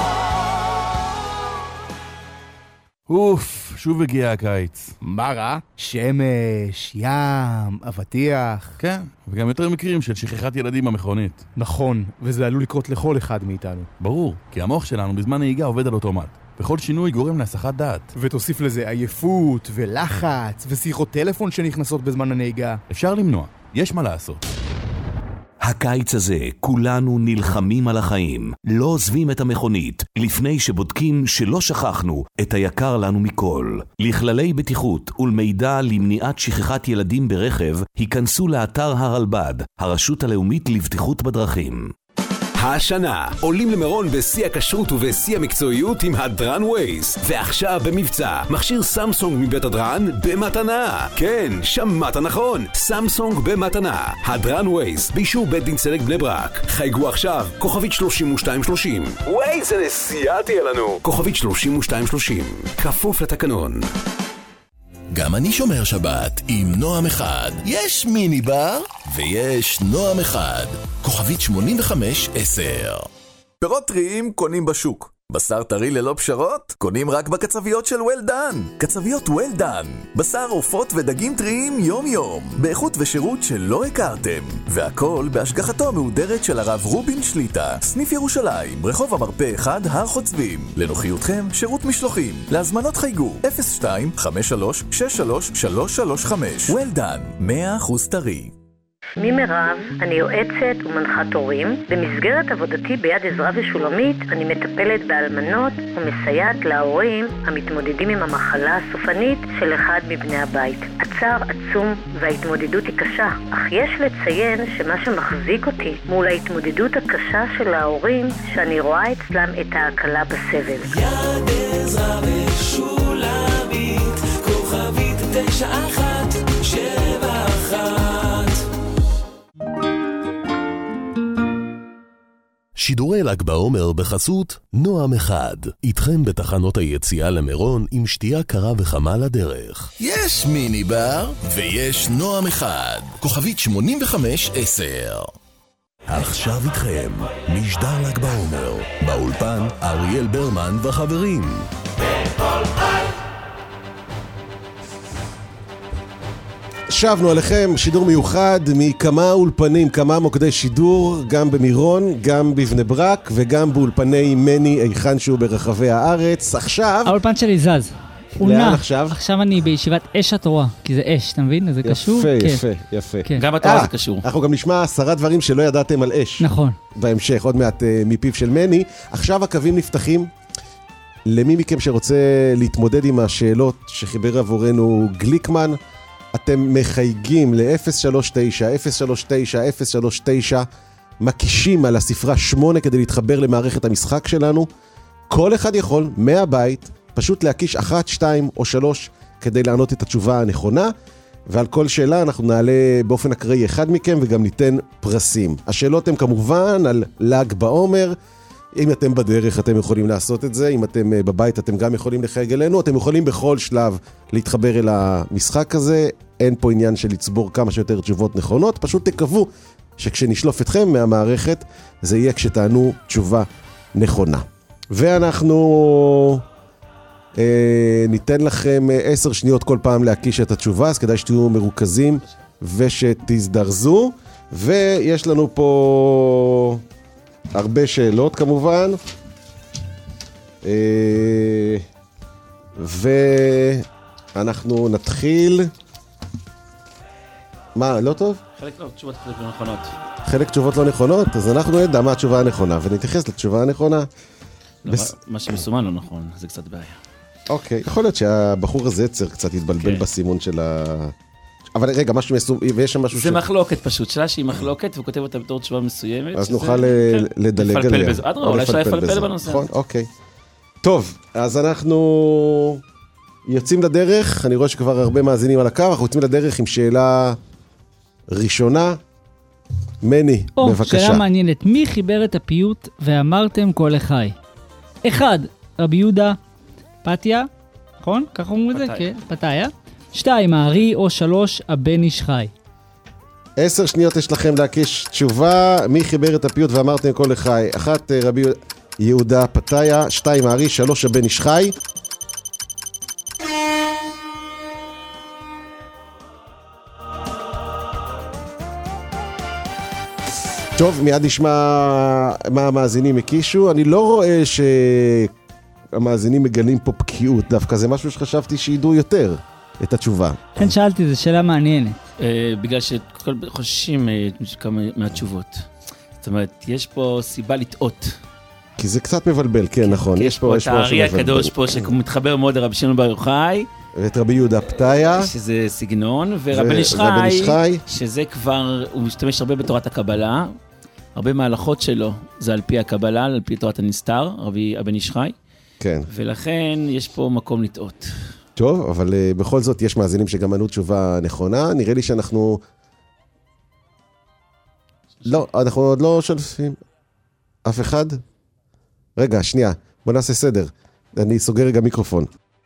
אוף, שוב הגיע הקיץ. מה רע? שמש, ים, אבטיח. כן, וגם יותר מקרים של שכחת ילדים במכונית. נכון, וזה עלול לקרות לכל אחד מאיתנו. ברור, כי המוח שלנו בזמן נהיגה עובד על אוטומט. וכל שינוי גורם להסחת דעת. ותוסיף לזה עייפות ולחץ ושיחות טלפון שנכנסות בזמן הנהיגה. אפשר למנוע. יש מה לעשות. הקיץ הזה כולנו נלחמים על החיים, לא עוזבים את המכונית, לפני שבודקים שלא שכחנו את היקר לנו מכל. לכללי בטיחות ולמידע למניעת שכחת ילדים ברכב, היכנסו לאתר הרלב"ד, הרשות הלאומית לבטיחות בדרכים. השנה עולים למירון בשיא הכשרות ובשיא המקצועיות עם הדרן ווייז, ועכשיו במבצע מכשיר סמסונג מבית הדרן במתנה. כן, שמעת נכון, סמסונג במתנה. הדרן ווייז באישור בית דין צדק בני ברק. חייגו עכשיו, כוכבית שלושים ושתיים שלושים. ווייז, זה נסיעה תהיה לנו. כוכבית שלושים ושתיים שלושים, כפוף לתקנון. גם אני שומר שבת עם נועם אחד. יש מיני בר ויש נועם אחד. כוכבית שמונים וחמש עשר. פירות טריים קונים בשוק. בשר טרי ללא פשרות קונים רק בקצביות של well done. קצביות well done. בשר, עופות ודגים טריים יום יום. באיכות ושירות שלא הכרתם. והכל בהשגחתו המהודרת של הרב רובין שליטה. סניף ירושלים, רחוב המרפא אחד, הר חוצבים. לנוחיותכם, שירות משלוחים. להזמנות חייגו אפס שתיים חמש שלוש שש שלוש שלוש שלוש חמש. well done, מאה אחוז טרי. שמי מירב, אני יועצת ומנחת הורים. במסגרת עבודתי ביד עזרא ושולמית, אני מטפלת באלמנות ומסייעת להורים המתמודדים עם המחלה הסופנית של אחד מבני הבית. הצער עצום וההתמודדות היא קשה, אך יש לציין שמה שמחזיק אותי מול ההתמודדות הקשה של ההורים, שאני רואה אצלם את ההקלה בסבל. יד עזרא ושולמית, כוכבית תשע אחת שבע אחת. שידורי ל"ג בעומר בחסות נועם אחד. איתכם בתחנות היציאה למירון עם שתייה קרה וחמה לדרך. יש מיני בר ויש נועם אחד. כוכבית שמונים וחמש עשר. עכשיו איתכם משדר ל"ג בעומר. באולפן אריאל ברמן וחברים. שבנו עליכם שידור מיוחד מכמה אולפנים, כמה מוקדי שידור, גם במירון, גם בבני ברק וגם באולפני מני איכן שהוא ברחבי הארץ. עכשיו... האולפן שלי זז. לאן עכשיו? עכשיו אני בישיבת אש התורה, כי זה אש, אתה מבין? זה קשור? יפה, יפה, יפה. גם התורה זה קשור. אנחנו גם נשמע עשרה דברים שלא ידעתם על אש. נכון. בהמשך, עוד מעט מפיו של מני. עכשיו הקווים נפתחים. למי מכם שרוצה להתמודד עם השאלות שחיבר עבורנו גליקמן, אתם מחייגים ל-אפס שלוש תשע אפס שלוש תשע אפס שלוש תשע, מקישים על הספרה שמונה כדי להתחבר למערכת המשחק שלנו. כל אחד יכול, מהבית, פשוט להקיש אחת, שתיים או שלוש כדי לענות את התשובה הנכונה, ועל כל שאלה אנחנו נעלה באופן אקראי אחד מכם וגם ניתן פרסים. השאלות הן כמובן על ל"ג בעומר. אם אתם בדרך אתם יכולים לעשות את זה, אם אתם בבית אתם גם יכולים לחייג אלינו, אתם יכולים בכל שלב להתחבר אל המשחק הזה, אין פה עניין של לצבור כמה שיותר תשובות נכונות, פשוט תקוו שכשנשלוף אתכם מהמערכת זה יהיה כשתענו תשובה נכונה. ואנחנו אה, ניתן לכם עשר שניות כל פעם להקיש את התשובה, אז כדאי שתהיו מרוכזים ושתזדרזו, ויש לנו פה... הרבה שאלות כמובן, ואנחנו נתחיל. מה, לא טוב? חלק לא, תשובות חלק לא נכונות. חלק תשובות לא נכונות? אז אנחנו נדע מה התשובה הנכונה, ונתייחס לתשובה הנכונה. מה שמסומן לא נכון, זה קצת בעיה. אוקיי, יכול להיות שהבחור הזה יצר קצת יתבלבל בסימון של ה... אבל רגע, משהו מסוים, ויש שם משהו ש... זה מחלוקת פשוט, שאלה שהיא מחלוקת, והוא כותב אותה בתור תשובה מסוימת. אז נוכל לדלג עליה. אדרבה, אולי אפשר לפלפל בנושא. נכון, אוקיי. טוב, אז אנחנו יוצאים לדרך, אני רואה שכבר הרבה מאזינים על הקו, אנחנו יוצאים לדרך עם שאלה ראשונה. מני, בבקשה. שאלה מעניינת, מי חיבר את הפיוט ואמרתם כל לחי? אחד, רבי יהודה פתיה, נכון? ככה אומרים את זה? כן, פתיה. שתיים, הארי, או שלוש, הבן איש חי. עשר שניות יש לכם להקיש תשובה. מי חיבר את הפיוט ואמרתם כל לחי? אחת, רבי יהודה פתיה, שתיים, הארי, שלוש, הבן איש חי. טוב, מיד נשמע מה המאזינים הקישו. אני לא רואה שהמאזינים מגלים פה בקיאות, דווקא זה משהו שחשבתי שידעו יותר את התשובה. כן, שאלתי, זו שאלה מעניינת. בגלל שחוששים מהתשובות. זאת אומרת, יש פה סיבה לטעות. כי זה קצת מבלבל, כן, נכון. יש פה את הארי הקדוש פה, שמתחבר מאוד לרבי שמעון בר יוחאי. ואת רבי יהודה פתיה. שזה סגנון, ורבן ישחי, שזה כבר, הוא משתמש הרבה בתורת הקבלה. הרבה מהלכות שלו זה על פי הקבלה, על פי תורת הנסתר, רבי הבן ישחי. כן. ולכן יש פה מקום לטעות. טוב, אבל uh, בכל זאת יש מאזינים שגם ענו תשובה נכונה. נראה לי שאנחנו... לא, אנחנו עוד לא שולפים. אף אחד? רגע, שנייה, בוא נעשה סדר. אני סוגר רגע מיקרופון.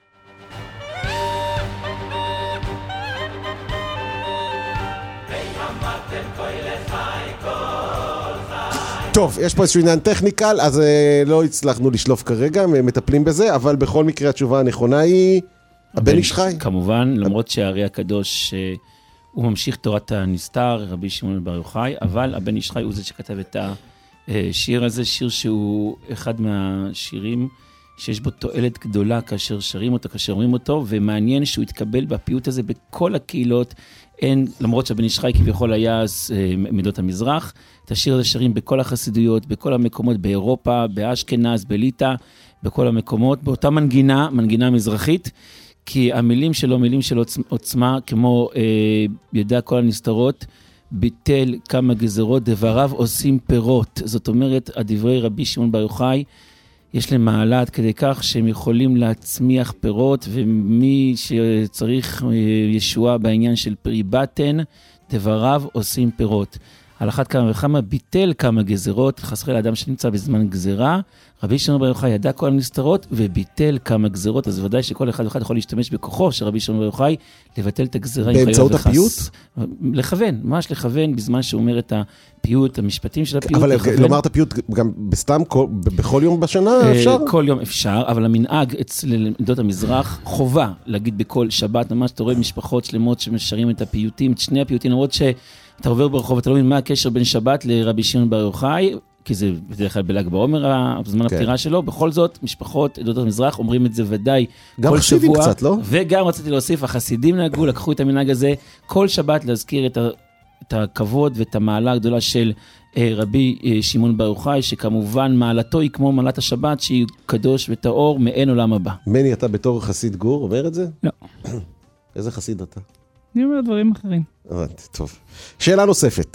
טוב, יש פה איזשהו עניין טכניקל, אז אה, לא הצלחנו לשלוף כרגע, מטפלים בזה, אבל בכל מקרה התשובה הנכונה היא הבן איש חי. כמובן, למרות שהארי הקדוש, אה, הוא ממשיך תורת הנסתר, רבי שמעון בר יוחאי, אבל הבן איש חי הוא זה שכתב את השיר הזה, שיר שהוא אחד מהשירים שיש בו תועלת גדולה כאשר שרים אותו, כאשר אומרים אותו, ומעניין שהוא התקבל בפיוט הזה בכל הקהילות, אין, למרות שהבן איש חי כביכול היה אז אה, מידות המזרח, את השיר הזה שרים בכל החסידויות, בכל המקומות באירופה, באשכנז, בליטא, בכל המקומות, באותה מנגינה, מנגינה מזרחית, כי המילים שלו, מילים של עוצמה, כמו אה, ידע כל הנסתרות, ביטל כמה גזרות, דבריו עושים פירות. זאת אומרת, הדברי רבי שמעון בר יוחאי, יש להם מעלה עד כדי כך שהם יכולים להצמיח פירות, ומי שצריך ישועה בעניין של פרי בטן, דבריו עושים פירות. על אחת כמה וכמה ביטל כמה גזרות, חסרי לאדם שנמצא בזמן גזרה, רבי שמעון בר יוחאי ידע כל הנסתרות וביטל כמה גזרות, אז ודאי שכל אחד ואחד יכול להשתמש בכוחו של רבי שמעון בר יוחאי, לבטל את הגזרה. באמצעות הפיוט? לכוון, ממש לכוון, בזמן שהוא אומר את הפיוט, המשפטים של הפיוט. אבל לומר את הפיוט גם בסתם, בכל יום בשנה אפשר? כל יום אפשר, אבל המנהג אצל עדות המזרח חובה להגיד בכל שבת, ממש אתה רואה משפחות שלמות שמשרים את הפיוטים, את שני הפיוטים, למרות ש אתה עובר ברחוב, אתה לא מבין מה הקשר בין שבת לרבי שמעון בר יוחאי, כי זה בדרך כלל בל"ג בעומר, בזמן כן. הפטירה שלו, בכל זאת, משפחות עדות המזרח אומרים את זה ודאי גם כל חסידים שבוע, קצת, לא? וגם רציתי להוסיף, החסידים נהגו, לקחו את המנהג הזה, כל שבת להזכיר את, ה, את הכבוד ואת המעלה הגדולה של אה, רבי אה, שמעון בר יוחאי, שכמובן מעלתו היא כמו מעלת השבת, שהיא קדוש וטהור מאין עולם הבא. מני, אתה בתור חסיד גור אומר את זה? לא. איזה חסיד אתה? אני אומר דברים אחרים. טוב. שאלה נוספת.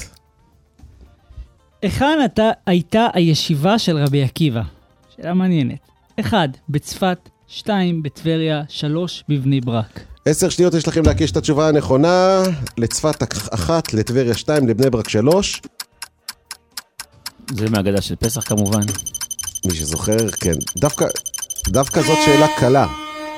היכן אתה הייתה הישיבה של רבי עקיבא? שאלה מעניינת. אחד, בצפת, שתיים, בטבריה, שלוש, בבני ברק. עשר שניות יש לכם להקיש את התשובה הנכונה. לצפת אחת, לטבריה שתיים, לבני ברק שלוש. זה מהגדה של פסח כמובן. מי שזוכר, כן. דווקא, דווקא זאת שאלה קלה.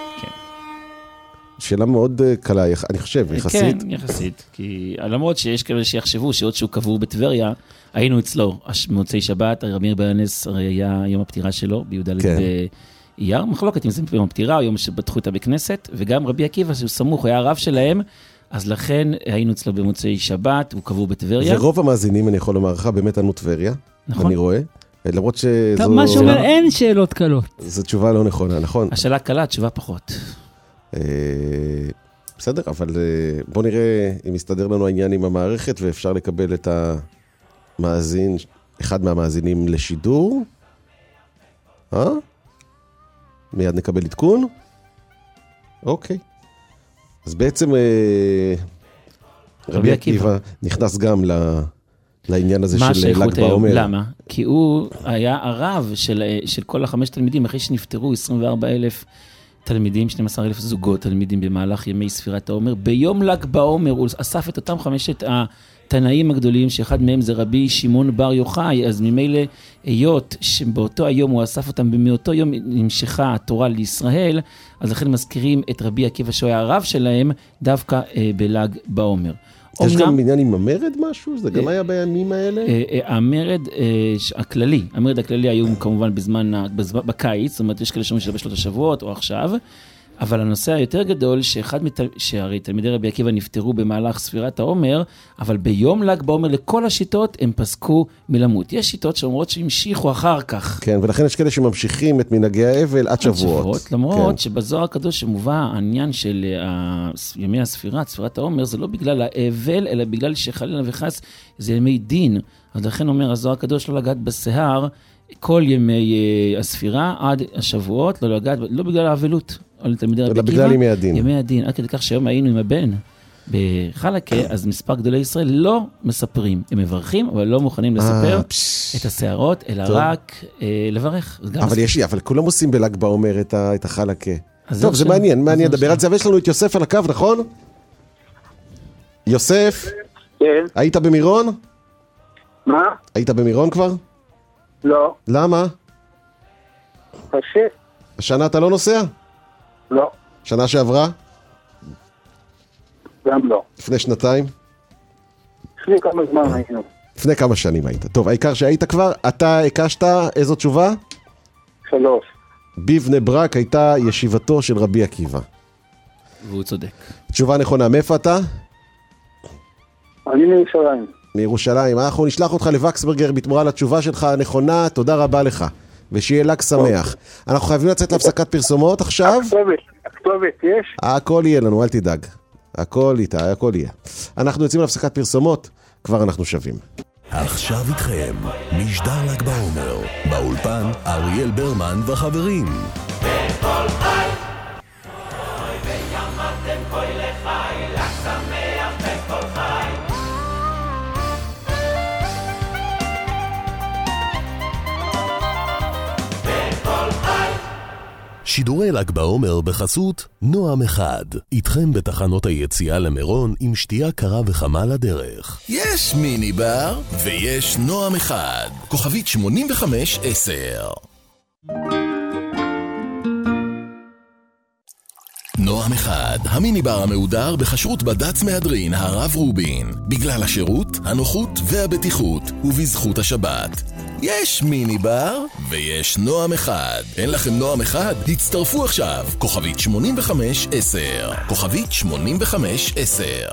שאלה מאוד קלה, אני חושב, יחסית. כן, יחסית, כי למרות שיש כאלה שיחשבו שעוד שהוא קבור בטבריה, היינו אצלו, מוצאי שבת, רבי ברנס היה יום הפטירה שלו, בי"ד באייר, מחלוקת אם זה יום הפטירה, או יום שבטחו אותה בכנסת, וגם רבי עקיבא, שהוא סמוך, היה הרב שלהם, אז לכן היינו אצלו במוצאי שבת, הוא קבור בטבריה. ורוב המאזינים, אני יכול לומר לך, באמת ענו טבריה, נכון. אני רואה. למרות שזו... מה שאומר, אין שאלות קלות. זו תשובה לא נכונה, נכון? השאלה קלה, תשובה פחות. בסדר, אבל בוא נראה אם מסתדר לנו העניין עם המערכת ואפשר לקבל את המאזין, אחד מהמאזינים לשידור. אה? מיד נקבל עדכון. אוקיי. אז בעצם רבי עקיבא נכנס גם לעניין הזה של ל"ג בעומר. למה? כי הוא היה הרב של, של כל החמש תלמידים, אחרי שנפטרו עשרים וארבעה אלף תלמידים, שנים עשר אלף זוגות תלמידים במהלך ימי ספירת העומר. ביום ל"ג בעומר הוא אסף את אותם חמשת התנאים הגדולים, שאחד מהם זה רבי שמעון בר יוחאי, אז ממילא היות שבאותו היום הוא אסף אותם, ומאותו יום נמשכה התורה לישראל, אז לכן מזכירים את רבי עקיבא שהוא היה הרב שלהם, דווקא אה, בל"ג בעומר. יש גם עניין עם המרד משהו? זה גם היה בימים האלה? המרד הכללי, המרד הכללי היו כמובן בזמן, בקיץ, זאת אומרת יש כאלה שאומרים של בשלות השבועות או עכשיו, אבל הנושא היותר גדול, שאחד מת... שהרי תלמידי רבי עקיבא נפטרו במהלך ספירת העומר, אבל ביום ל"ג בעומר לכל השיטות הם פסקו מלמות. יש שיטות שאומרות שהמשיכו אחר כך. כן, ולכן יש כאלה שממשיכים את מנהגי האבל עד שבועות. שבועות, למרות כן. שבזוהר הקדוש שמובא העניין של uh, ימי הספירה, ספירת העומר, זה לא בגלל האבל, אלא בגלל שחלילה וחס זה ימי דין. אז לכן אומר הזוהר הקדוש לא לגעת בשיער, כל ימי uh, הספירה עד השבועות, לא לגעת, לא בגלל האבלות. אלא בגלל ימי הדין. ימי הדין, עד כדי כך שהיום היינו עם הבן בחלקה, אז מספר גדולי ישראל לא מספרים. הם מברכים, אבל לא מוכנים לספר את השערות, אלא רק לברך. אבל יש לי, אבל כולם עושים בל"ג בעומר את החלקה. טוב, זה מעניין, מעניין לדבר על זה, אבל יש לנו את יוסף על הקו, נכון? יוסף? כן. היית במירון? מה? היית במירון כבר? לא. למה? קשה. השנה אתה לא נוסע? לא. שנה שעברה? גם לא. לפני שנתיים? לפני כמה זמן היינו. לפני כמה שנים היית. טוב, העיקר שהיית כבר, אתה הקשת איזו תשובה? שלוש. בבני ברק הייתה ישיבתו של רבי עקיבא. והוא צודק. תשובה נכונה, מאיפה אתה? אני מירושלים. מירושלים. אנחנו נשלח אותך לווקסברגר בתמורה לתשובה שלך הנכונה, תודה רבה לך. ושיהיה לק שמח. אנחנו חייבים לצאת להפסקת פרסומות עכשיו. הכתובת, הכתובת יש? הכל יהיה לנו, אל תדאג. הכל איתה, הכל יהיה. אנחנו יוצאים להפסקת פרסומות, כבר אנחנו שווים. עכשיו איתכם, משדר ל"ג בעומר, באולפן אריאל ברמן וחברים. בכל חי, אוי וימרתם כוי לחי, ל"ג שמח בכל חי. שידורי ל"ג בעומר בחסות נועם אחד. איתכם בתחנות היציאה למירון עם שתייה קרה וחמה לדרך. יש מיני בר ויש נועם אחד. כוכבית שמונים וחמש עשר. נועם אחד, המיני בר המהודר בחשרות בד"ץ מהדרין הרב רובין. בגלל השירות, הנוחות והבטיחות ובזכות השבת. יש מיני בר ויש נועם אחד. אין לכם נועם אחד? הצטרפו עכשיו. כוכבית שמונים וחמש עשר. כוכבית שמונים וחמש עשר.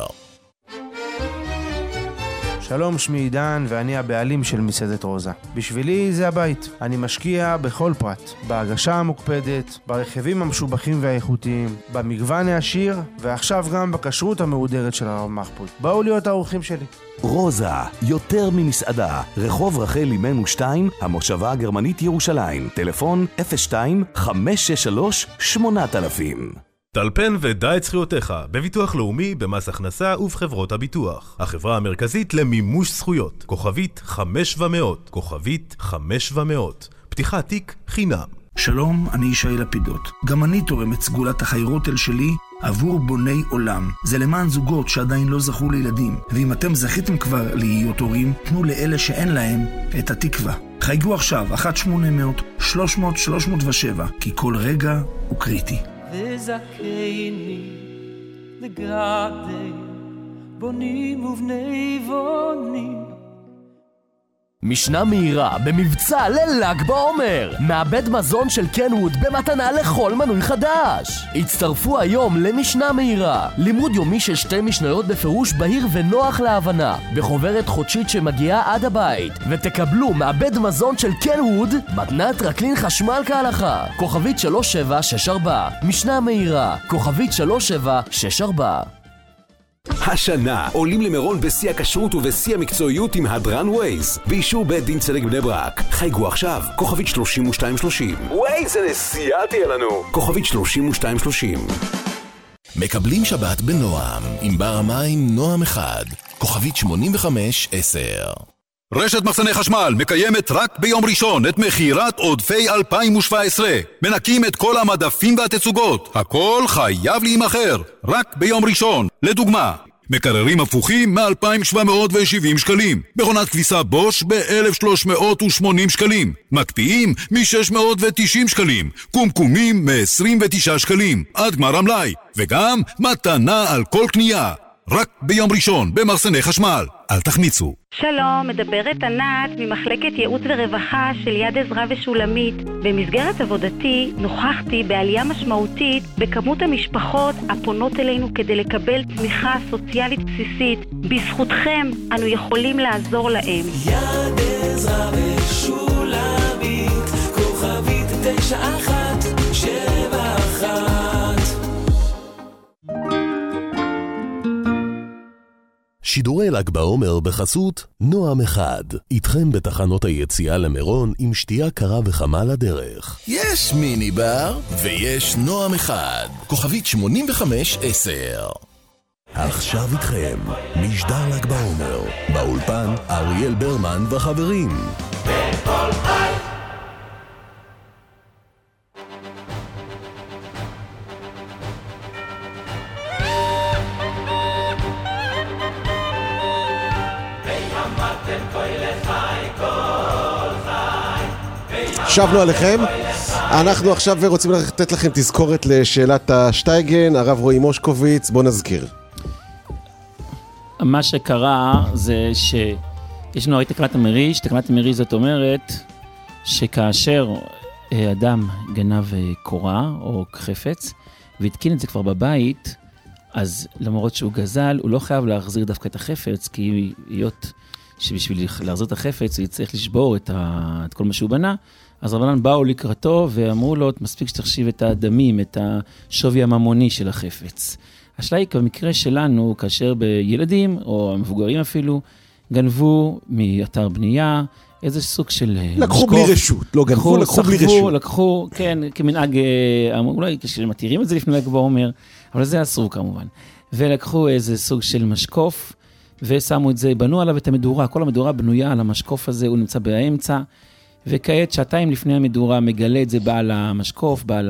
שלום, שמי עידן ואני הבעלים של מסעדת רוזה. בשבילי זה הבית. אני משקיע בכל פרט, בהגשה המוקפדת, ברכיבים המשובחים והאיכותיים, במגוון העשיר ועכשיו גם בכשרות המהודרת של הרב מחפוד. באו להיות האורחים שלי. רוזה, יותר ממסעדה, רחוב רחל אימנו שתיים, המושבה הגרמנית ירושלים, טלפון אפס שתיים חמש שש שלוש שמונה אלפים. טלפן ודע את זכויותיך בביטוח לאומי, במס הכנסה ובחברות הביטוח. החברה המרכזית למימוש זכויות. כוכבית חמש ומאות. כוכבית חמש ומאות. פתיחת תיק חינם. שלום, אני ישי לפידות. גם אני תורם את סגולת החיירוטל שלי עבור בוני עולם. זה למען זוגות שעדיין לא זכו לילדים. ואם אתם זכיתם כבר להיות הורים, תנו לאלה שאין להם את התקווה. חייגו עכשיו, אחת שמונה אפס אפס שלוש מאות שלוש מאות שבע, כי כל רגע הוא קריטי. וזכני לגדי בונים ובני בונים. משנה מהירה במבצע לל"ג בעומר. מעבד מזון של קנווד במתנה לכל מנוי חדש. הצטרפו היום למשנה מהירה. לימוד יומי של שתי משניות בפירוש בהיר ונוח להבנה. בחוברת חודשית שמגיעה עד הבית. ותקבלו מעבד מזון של קנווד מתנת טרקלין חשמל כהלכה. כוכבית שלוש שבע שש ארבע. משנה מהירה. כוכבית שלוש שבע שש ארבע. השנה עולים למירון בשיא הכשרות ובשיא המקצועיות עם הדרן ווייז באישור בית דין צדק בני ברק. חייגו עכשיו, כוכבית שלושים ושתיים שלושים. ווייז זה נסיעה תהיה לנו. כוכבית שלושים ושתיים שלושים. מקבלים שבת בנועם עם בר המים נועם אחד. כוכבית שמונים וחמש עשר. רשת מחסני חשמל מקיימת רק ביום ראשון את מחירת עודפי אלפיים שבע עשרה. מנקים את כל המדפים והתצוגות. הכל חייב להימחר רק ביום ראשון. לדוגמה, מקררים הפוכים מ-אלפיים שבע מאות שבעים שקלים. מכונת כביסה בוש ב-אלף שלוש מאות ושמונים שקלים. מקפיאים מ-שש מאות ותשעים שקלים. קומקומים מ-עשרים ותשעה שקלים. עד גמר המלאי. וגם מתנה על כל קנייה. רק ביום ראשון במחסני חשמל. אל תחמיצו. שלום, מדברת ענת ממחלקת ייעוץ ורווחה של יד עזרא ושולמית. במסגרת עבודתי נוכחתי בעלייה משמעותית בכמות המשפחות הפונות אלינו כדי לקבל תמיכה סוציאלית בסיסית. בזכותכם אנו יכולים לעזור להם. יד עזרא ושולמית, כוכבית תשע אחת שבע אחת. שידורי ל"ג בעומר בחסות נועם אחד, איתכם בתחנות היציאה למירון עם שתייה קרה וחמה לדרך. יש מיני בר ויש נועם אחד, כוכבית שמונים וחמש עשר. עכשיו איתכם, משדר ל"ג בעומר, באולפן אריאל ברמן וחברים. בכל חי שבנו עליכם. אנחנו עכשיו רוצים לתת לכם תזכורת לשאלת השטייגן. הרב רועי מושקוביץ, בוא נזכיר. מה שקרה זה שיש לנו הרי תקנת המריש. תקנת המריש זאת אומרת שכאשר אדם גנב קורה או חפץ והתקין את זה כבר בבית, אז למרות שהוא גזל, הוא לא חייב להחזיר דווקא את החפץ, כי היות שבשביל להחזיר את החפץ הוא יצטרך לשבור את, ה... את כל מה שהוא בנה. אז רבנן באו לקראתו ואמרו לו, מספיק שתחשיב את הדמים, את השווי הממוני של החפץ. השאלה היא, במקרה שלנו, כאשר בילדים, או המבוגרים אפילו, גנבו מאתר בנייה, איזה סוג של לקחו משקוף. בלי רשות, לא גנבו, לקחו בלי רשות. לקחו, כן, כמנהג, אולי כשמתירים את זה לפני ל"ג בעומר, אבל זה אסור כמובן. ולקחו איזה סוג של משקוף, ושמו את זה, בנו עליו את המדורה, כל המדורה בנויה על המשקוף הזה, הוא נמצא באמצע, וכעת שעתיים לפני המדורה מגלה את זה בעל המשקוף, בעל,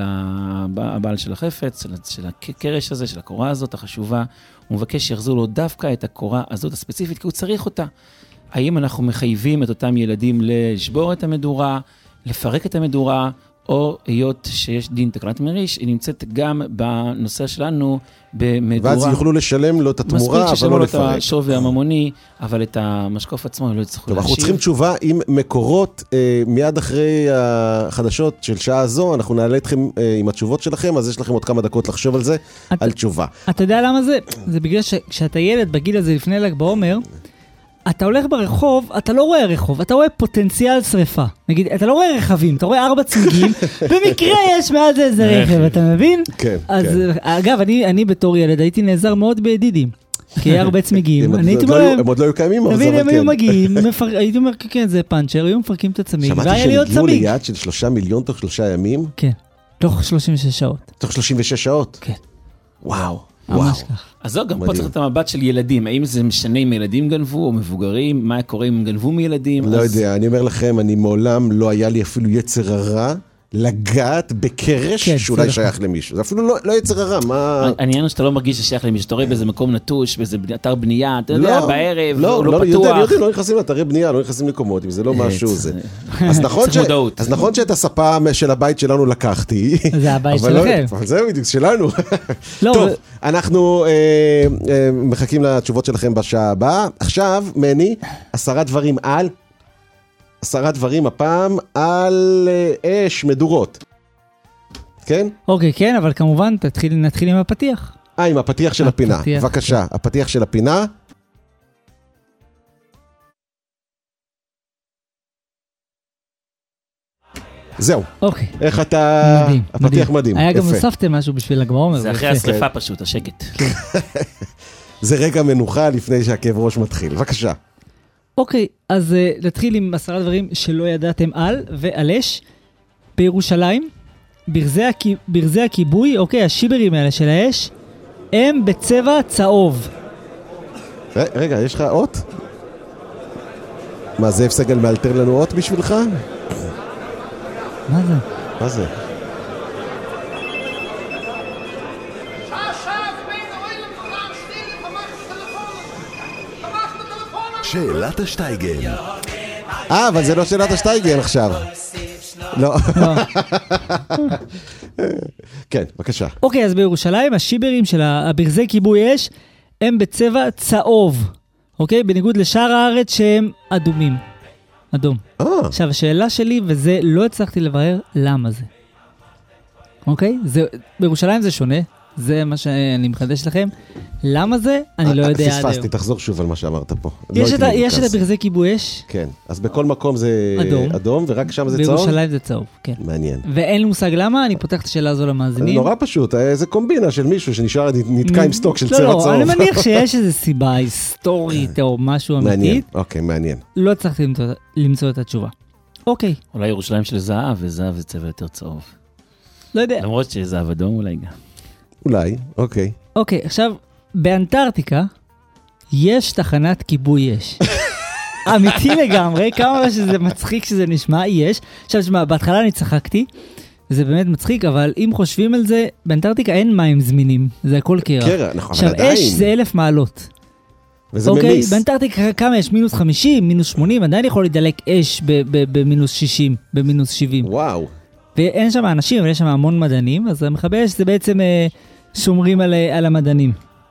הבעל של החפץ, של הקרש הזה, של הקורה הזאת החשובה, הוא מבקש שיחזור לו דווקא את הקורה הזאת הספציפית, כי הוא צריך אותה. האם אנחנו מחייבים את אותם ילדים לשבור את המדורה, לפרק את המדורה, או היות שיש דין תקנת מריש, היא נמצאת גם בנושא שלנו במדורה. ואז יוכלו לשלם לו את התמורה, אבל לא לפרק. מספיק ששלמו לו את השווי הממוני, אבל את המשקוף עצמו הם לא יצטרכו להשיב. אנחנו צריכים תשובה עם מקורות, אה, מיד אחרי החדשות של שעה זו, אנחנו נעלה אתכם אה, עם התשובות שלכם, אז יש לכם עוד כמה דקות לחשוב על זה, את, על תשובה. אתה יודע למה זה? זה בגלל שכשאתה ילד בגיל הזה לפני ל"ג בעומר, אתה הולך ברחוב, אתה לא רואה רחוב, אתה רואה פוטנציאל שריפה. נגיד, אתה לא רואה רכבים, אתה רואה ארבע צמיגים, במקרה יש מעל זה איזה רכב, אתה מבין? כן, אז, כן. אגב, אני, אני בתור ילד הייתי נעזר מאוד בידידים, כי היה הרבה צמיגים. הם, עוד לא, הם עוד לא היו קיימים, אבל כן. כן. הם היו מגיעים, מפר... הייתי אומר, כן, זה פאנצ'ר, היו מפרקים את הצמיג, והיה לי עוד צמיג. שמעתי שהם הגיעו ליעד של שלושה מיליון תוך שלושה ימים? כן, תוך שלושים ושש שעות. תוך שלושים ושש שעות? כן. וואו. ממש כך. אז זו, גם פה צריך את המבט של ילדים. האם זה משנה אם ילדים גנבו או מבוגרים? מה קורה אם גנבו מילדים? לא יודע, אני אומר לכם, אני מעולם לא היה לי אפילו יצר הרע לגעת בקרש שאולי שייך למישהו. זה אפילו לא יצר הרע, מה... העניין הוא שאתה לא מרגיש ששייך למישהו. אתה רואה באיזה מקום נטוש, באיזה אתר בנייה, אתה יודע, בערב, הוא לא פתוח. יודעים, לא נכנסים לאתרי בנייה, לא נכנסים לקומות, אם זה לא משהו זה. אז נכון שאת הספה של הבית שלנו לקחתי. זה הבית שלכם. אבל זהו, בדיוק, שלנו. טוב, אנחנו מחכים לתשובות שלכם בשעה הבאה. עכשיו, מני, עשרה דברים על... עשרה דברים הפעם על אש מדורות. כן? אוקיי, כן, אבל כמובן תתחיל, נתחיל עם הפתיח. אה, עם הפתיח של הפינה. בבקשה, הפתיח של הפינה. זהו. אוקיי. איך אתה... מדהים. הפתיח מדהים. היה גם הוספתם משהו בשביל ל"ג בעומר. זה אחרי השריפה פשוט, השקט. זה רגע מנוחה לפני שהכאב ראש מתחיל. בבקשה. אוקיי, אז uh, נתחיל עם עשרה דברים שלא ידעתם על ועל אש. בירושלים, ברזי, הכ... ברזי הכיבוי, אוקיי, השיברים האלה של האש, הם בצבע צהוב. רגע, יש לך אות? מה, זאב סגל מאלתר לנו אות בשבילך? מה זה? מה זה? שאלת השטייגן. אה, אבל זה לא שאלת השטייגן עכשיו. לא. כן, בבקשה. אוקיי, אז בירושלים, השיברים של הברזי כיבוי אש, הם בצבע צהוב, אוקיי? בניגוד לשאר הארץ שהם אדומים. אדום. עכשיו, השאלה שלי, וזה לא הצלחתי לברר, למה זה? אוקיי? זה, בירושלים זה שונה, זה מה שאני מחדש לכם. למה זה? אני לא יודע. פספסתי, תחזור שוב על מה שאמרת פה. יש את הברזי כיבוי אש. כן, אז בכל מקום זה אדום, ורק שם זה צהוב? בירושלים זה צהוב, כן. מעניין. ואין לי מושג למה, אני פותח את השאלה הזו למאזינים. נורא פשוט, זה קומבינה של מישהו שנשאר נתקע עם סטוק של צבע צהוב. לא, לא, אני מניח שיש איזו סיבה היסטורית או משהו אמיתית. מעניין, אוקיי, מעניין. לא הצלחתי למצוא את התשובה. אוקיי. אולי ירושלים של זהב, וזהב זה צבע יותר צהוב. לא יודע. למרות שזהב אדום אולי גם. אולי, אוקיי. אוקיי, עכשיו, באנטארקטיקה יש תחנת כיבוי אש. אמיתי לגמרי, כמה שזה מצחיק שזה נשמע, יש. עכשיו, תשמע, בהתחלה אני צחקתי, זה באמת מצחיק, אבל אם חושבים על זה, באנטארקטיקה אין מים זמינים, זה הכל קרח. קרח, נכון, עכשיו, עדיין. אש זה אלף מעלות. וזה אוקיי? ממיס. באנטארקטיקה כמה יש? מינוס חמישים, מינוס שמונים, עדיין יכול להידלק אש במינוס שישים, במינוס שבעים. וואו. ואין שם אנשים, אבל יש שם המון מדענים, אז המכבי אש זה בעצם אה, שומרים על, על המדענים.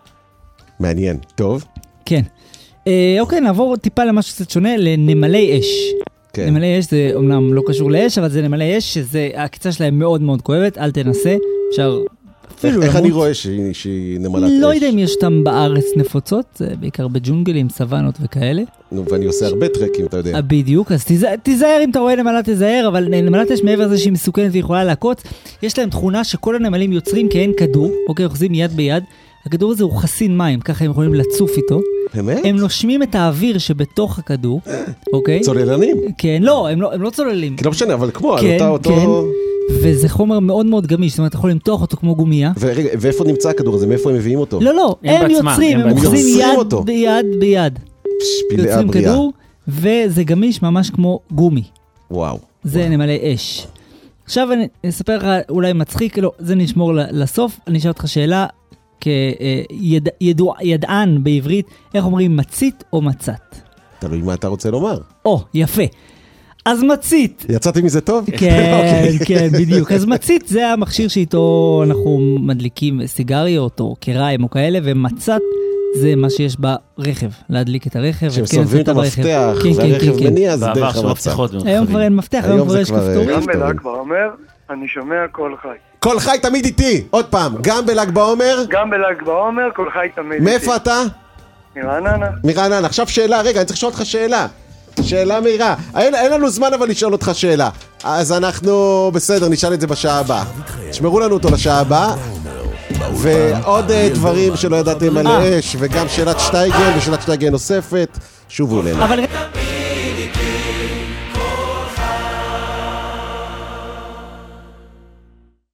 מעניין, טוב. כן. אה, אוקיי, נעבור טיפה למשהו קצת שונה, לנמלי אש. כן. נמלי אש זה אומנם לא קשור לאש, אבל זה נמלי אש, שזה, הקצה שלהם מאוד מאוד כואבת, אל תנסה, אפשר אפילו איך, איך אני למות. רואה שהיא, שהיא נמלת לא אש? יודע אם יש אותם בארץ נפוצות, זה בעיקר בג'ונגלים, סוונות וכאלה. נו, ואני עושה הרבה טרקים, אתה יודע. בדיוק, אז תיזהר, תיזהר אם אתה רואה נמלה, תיזהר, אבל נמלת אש מעבר לזה שהיא מסוכנת ויכולה לעקוץ, יש להם תכונה שכל הנמלים יוצרים כאין כדור, אוקיי, אוחזים יד ביד, הכדור הזה הוא חסין מים, ככה הם יכולים לצוף איתו. באמת? הם נושמים את האוויר שבתוך הכדור, אוקיי? צוללנים? כן, לא, הם לא, הם לא צוללים. כי לא משנה, אבל כמו, כן, על אותה, כן. אותו... וזה חומר מאוד מאוד גמיש, זאת אומרת, אתה יכול למתוח אותו כמו גומיה. ורגע, ואיפה נמצא הכדור הזה? מאיפה הם מביאים אותו? לא, לא, הם, הם בעצמם, יוצרים, הם הם אוחזים יד אותו. ביד ביד. שפילי יוצרים הבריאה. כדור, וזה גמיש ממש כמו גומי. וואו. זה וואו. נמלי אש. עכשיו אני אספר לך אולי מצחיק, לא, זה נשמור לסוף. אני אשאל אותך שאלה כידען בעברית, איך אומרים מצית או מצת? תלוי מה אתה רוצה לומר. או, יפה. אז מצית. יצאתי מזה טוב? כן, כן, בדיוק. אז מצית זה המכשיר שאיתו אנחנו מדליקים סיגריות או קריים או כאלה, ומצת זה מה שיש ברכב, להדליק את הרכב. שמסובבים את המפתח והרכב מניע, זה דרך המצת. היום כבר אין מפתח, היום כבר יש כפתורים. גם בל"ג בעומר, אני שומע קול חי. קול חי תמיד איתי, עוד פעם, גם בל"ג בעומר? גם בל"ג בעומר, קול חי תמיד איתי. מאיפה אתה? מרעננה. מרעננה, עכשיו שאלה, רגע, אני צריך לשאול אותך שאלה. שאלה מהירה. אין, אין לנו זמן אבל לשאול אותך שאלה. אז אנחנו, בסדר, נשאל את זה בשעה הבאה. תשמרו לנו אותו לשעה הבאה. ועוד דברים שלא ידעתם על אש, וגם שאלת שטייגן ושאלת שטייגן נוספת. שובו אלינו. אבל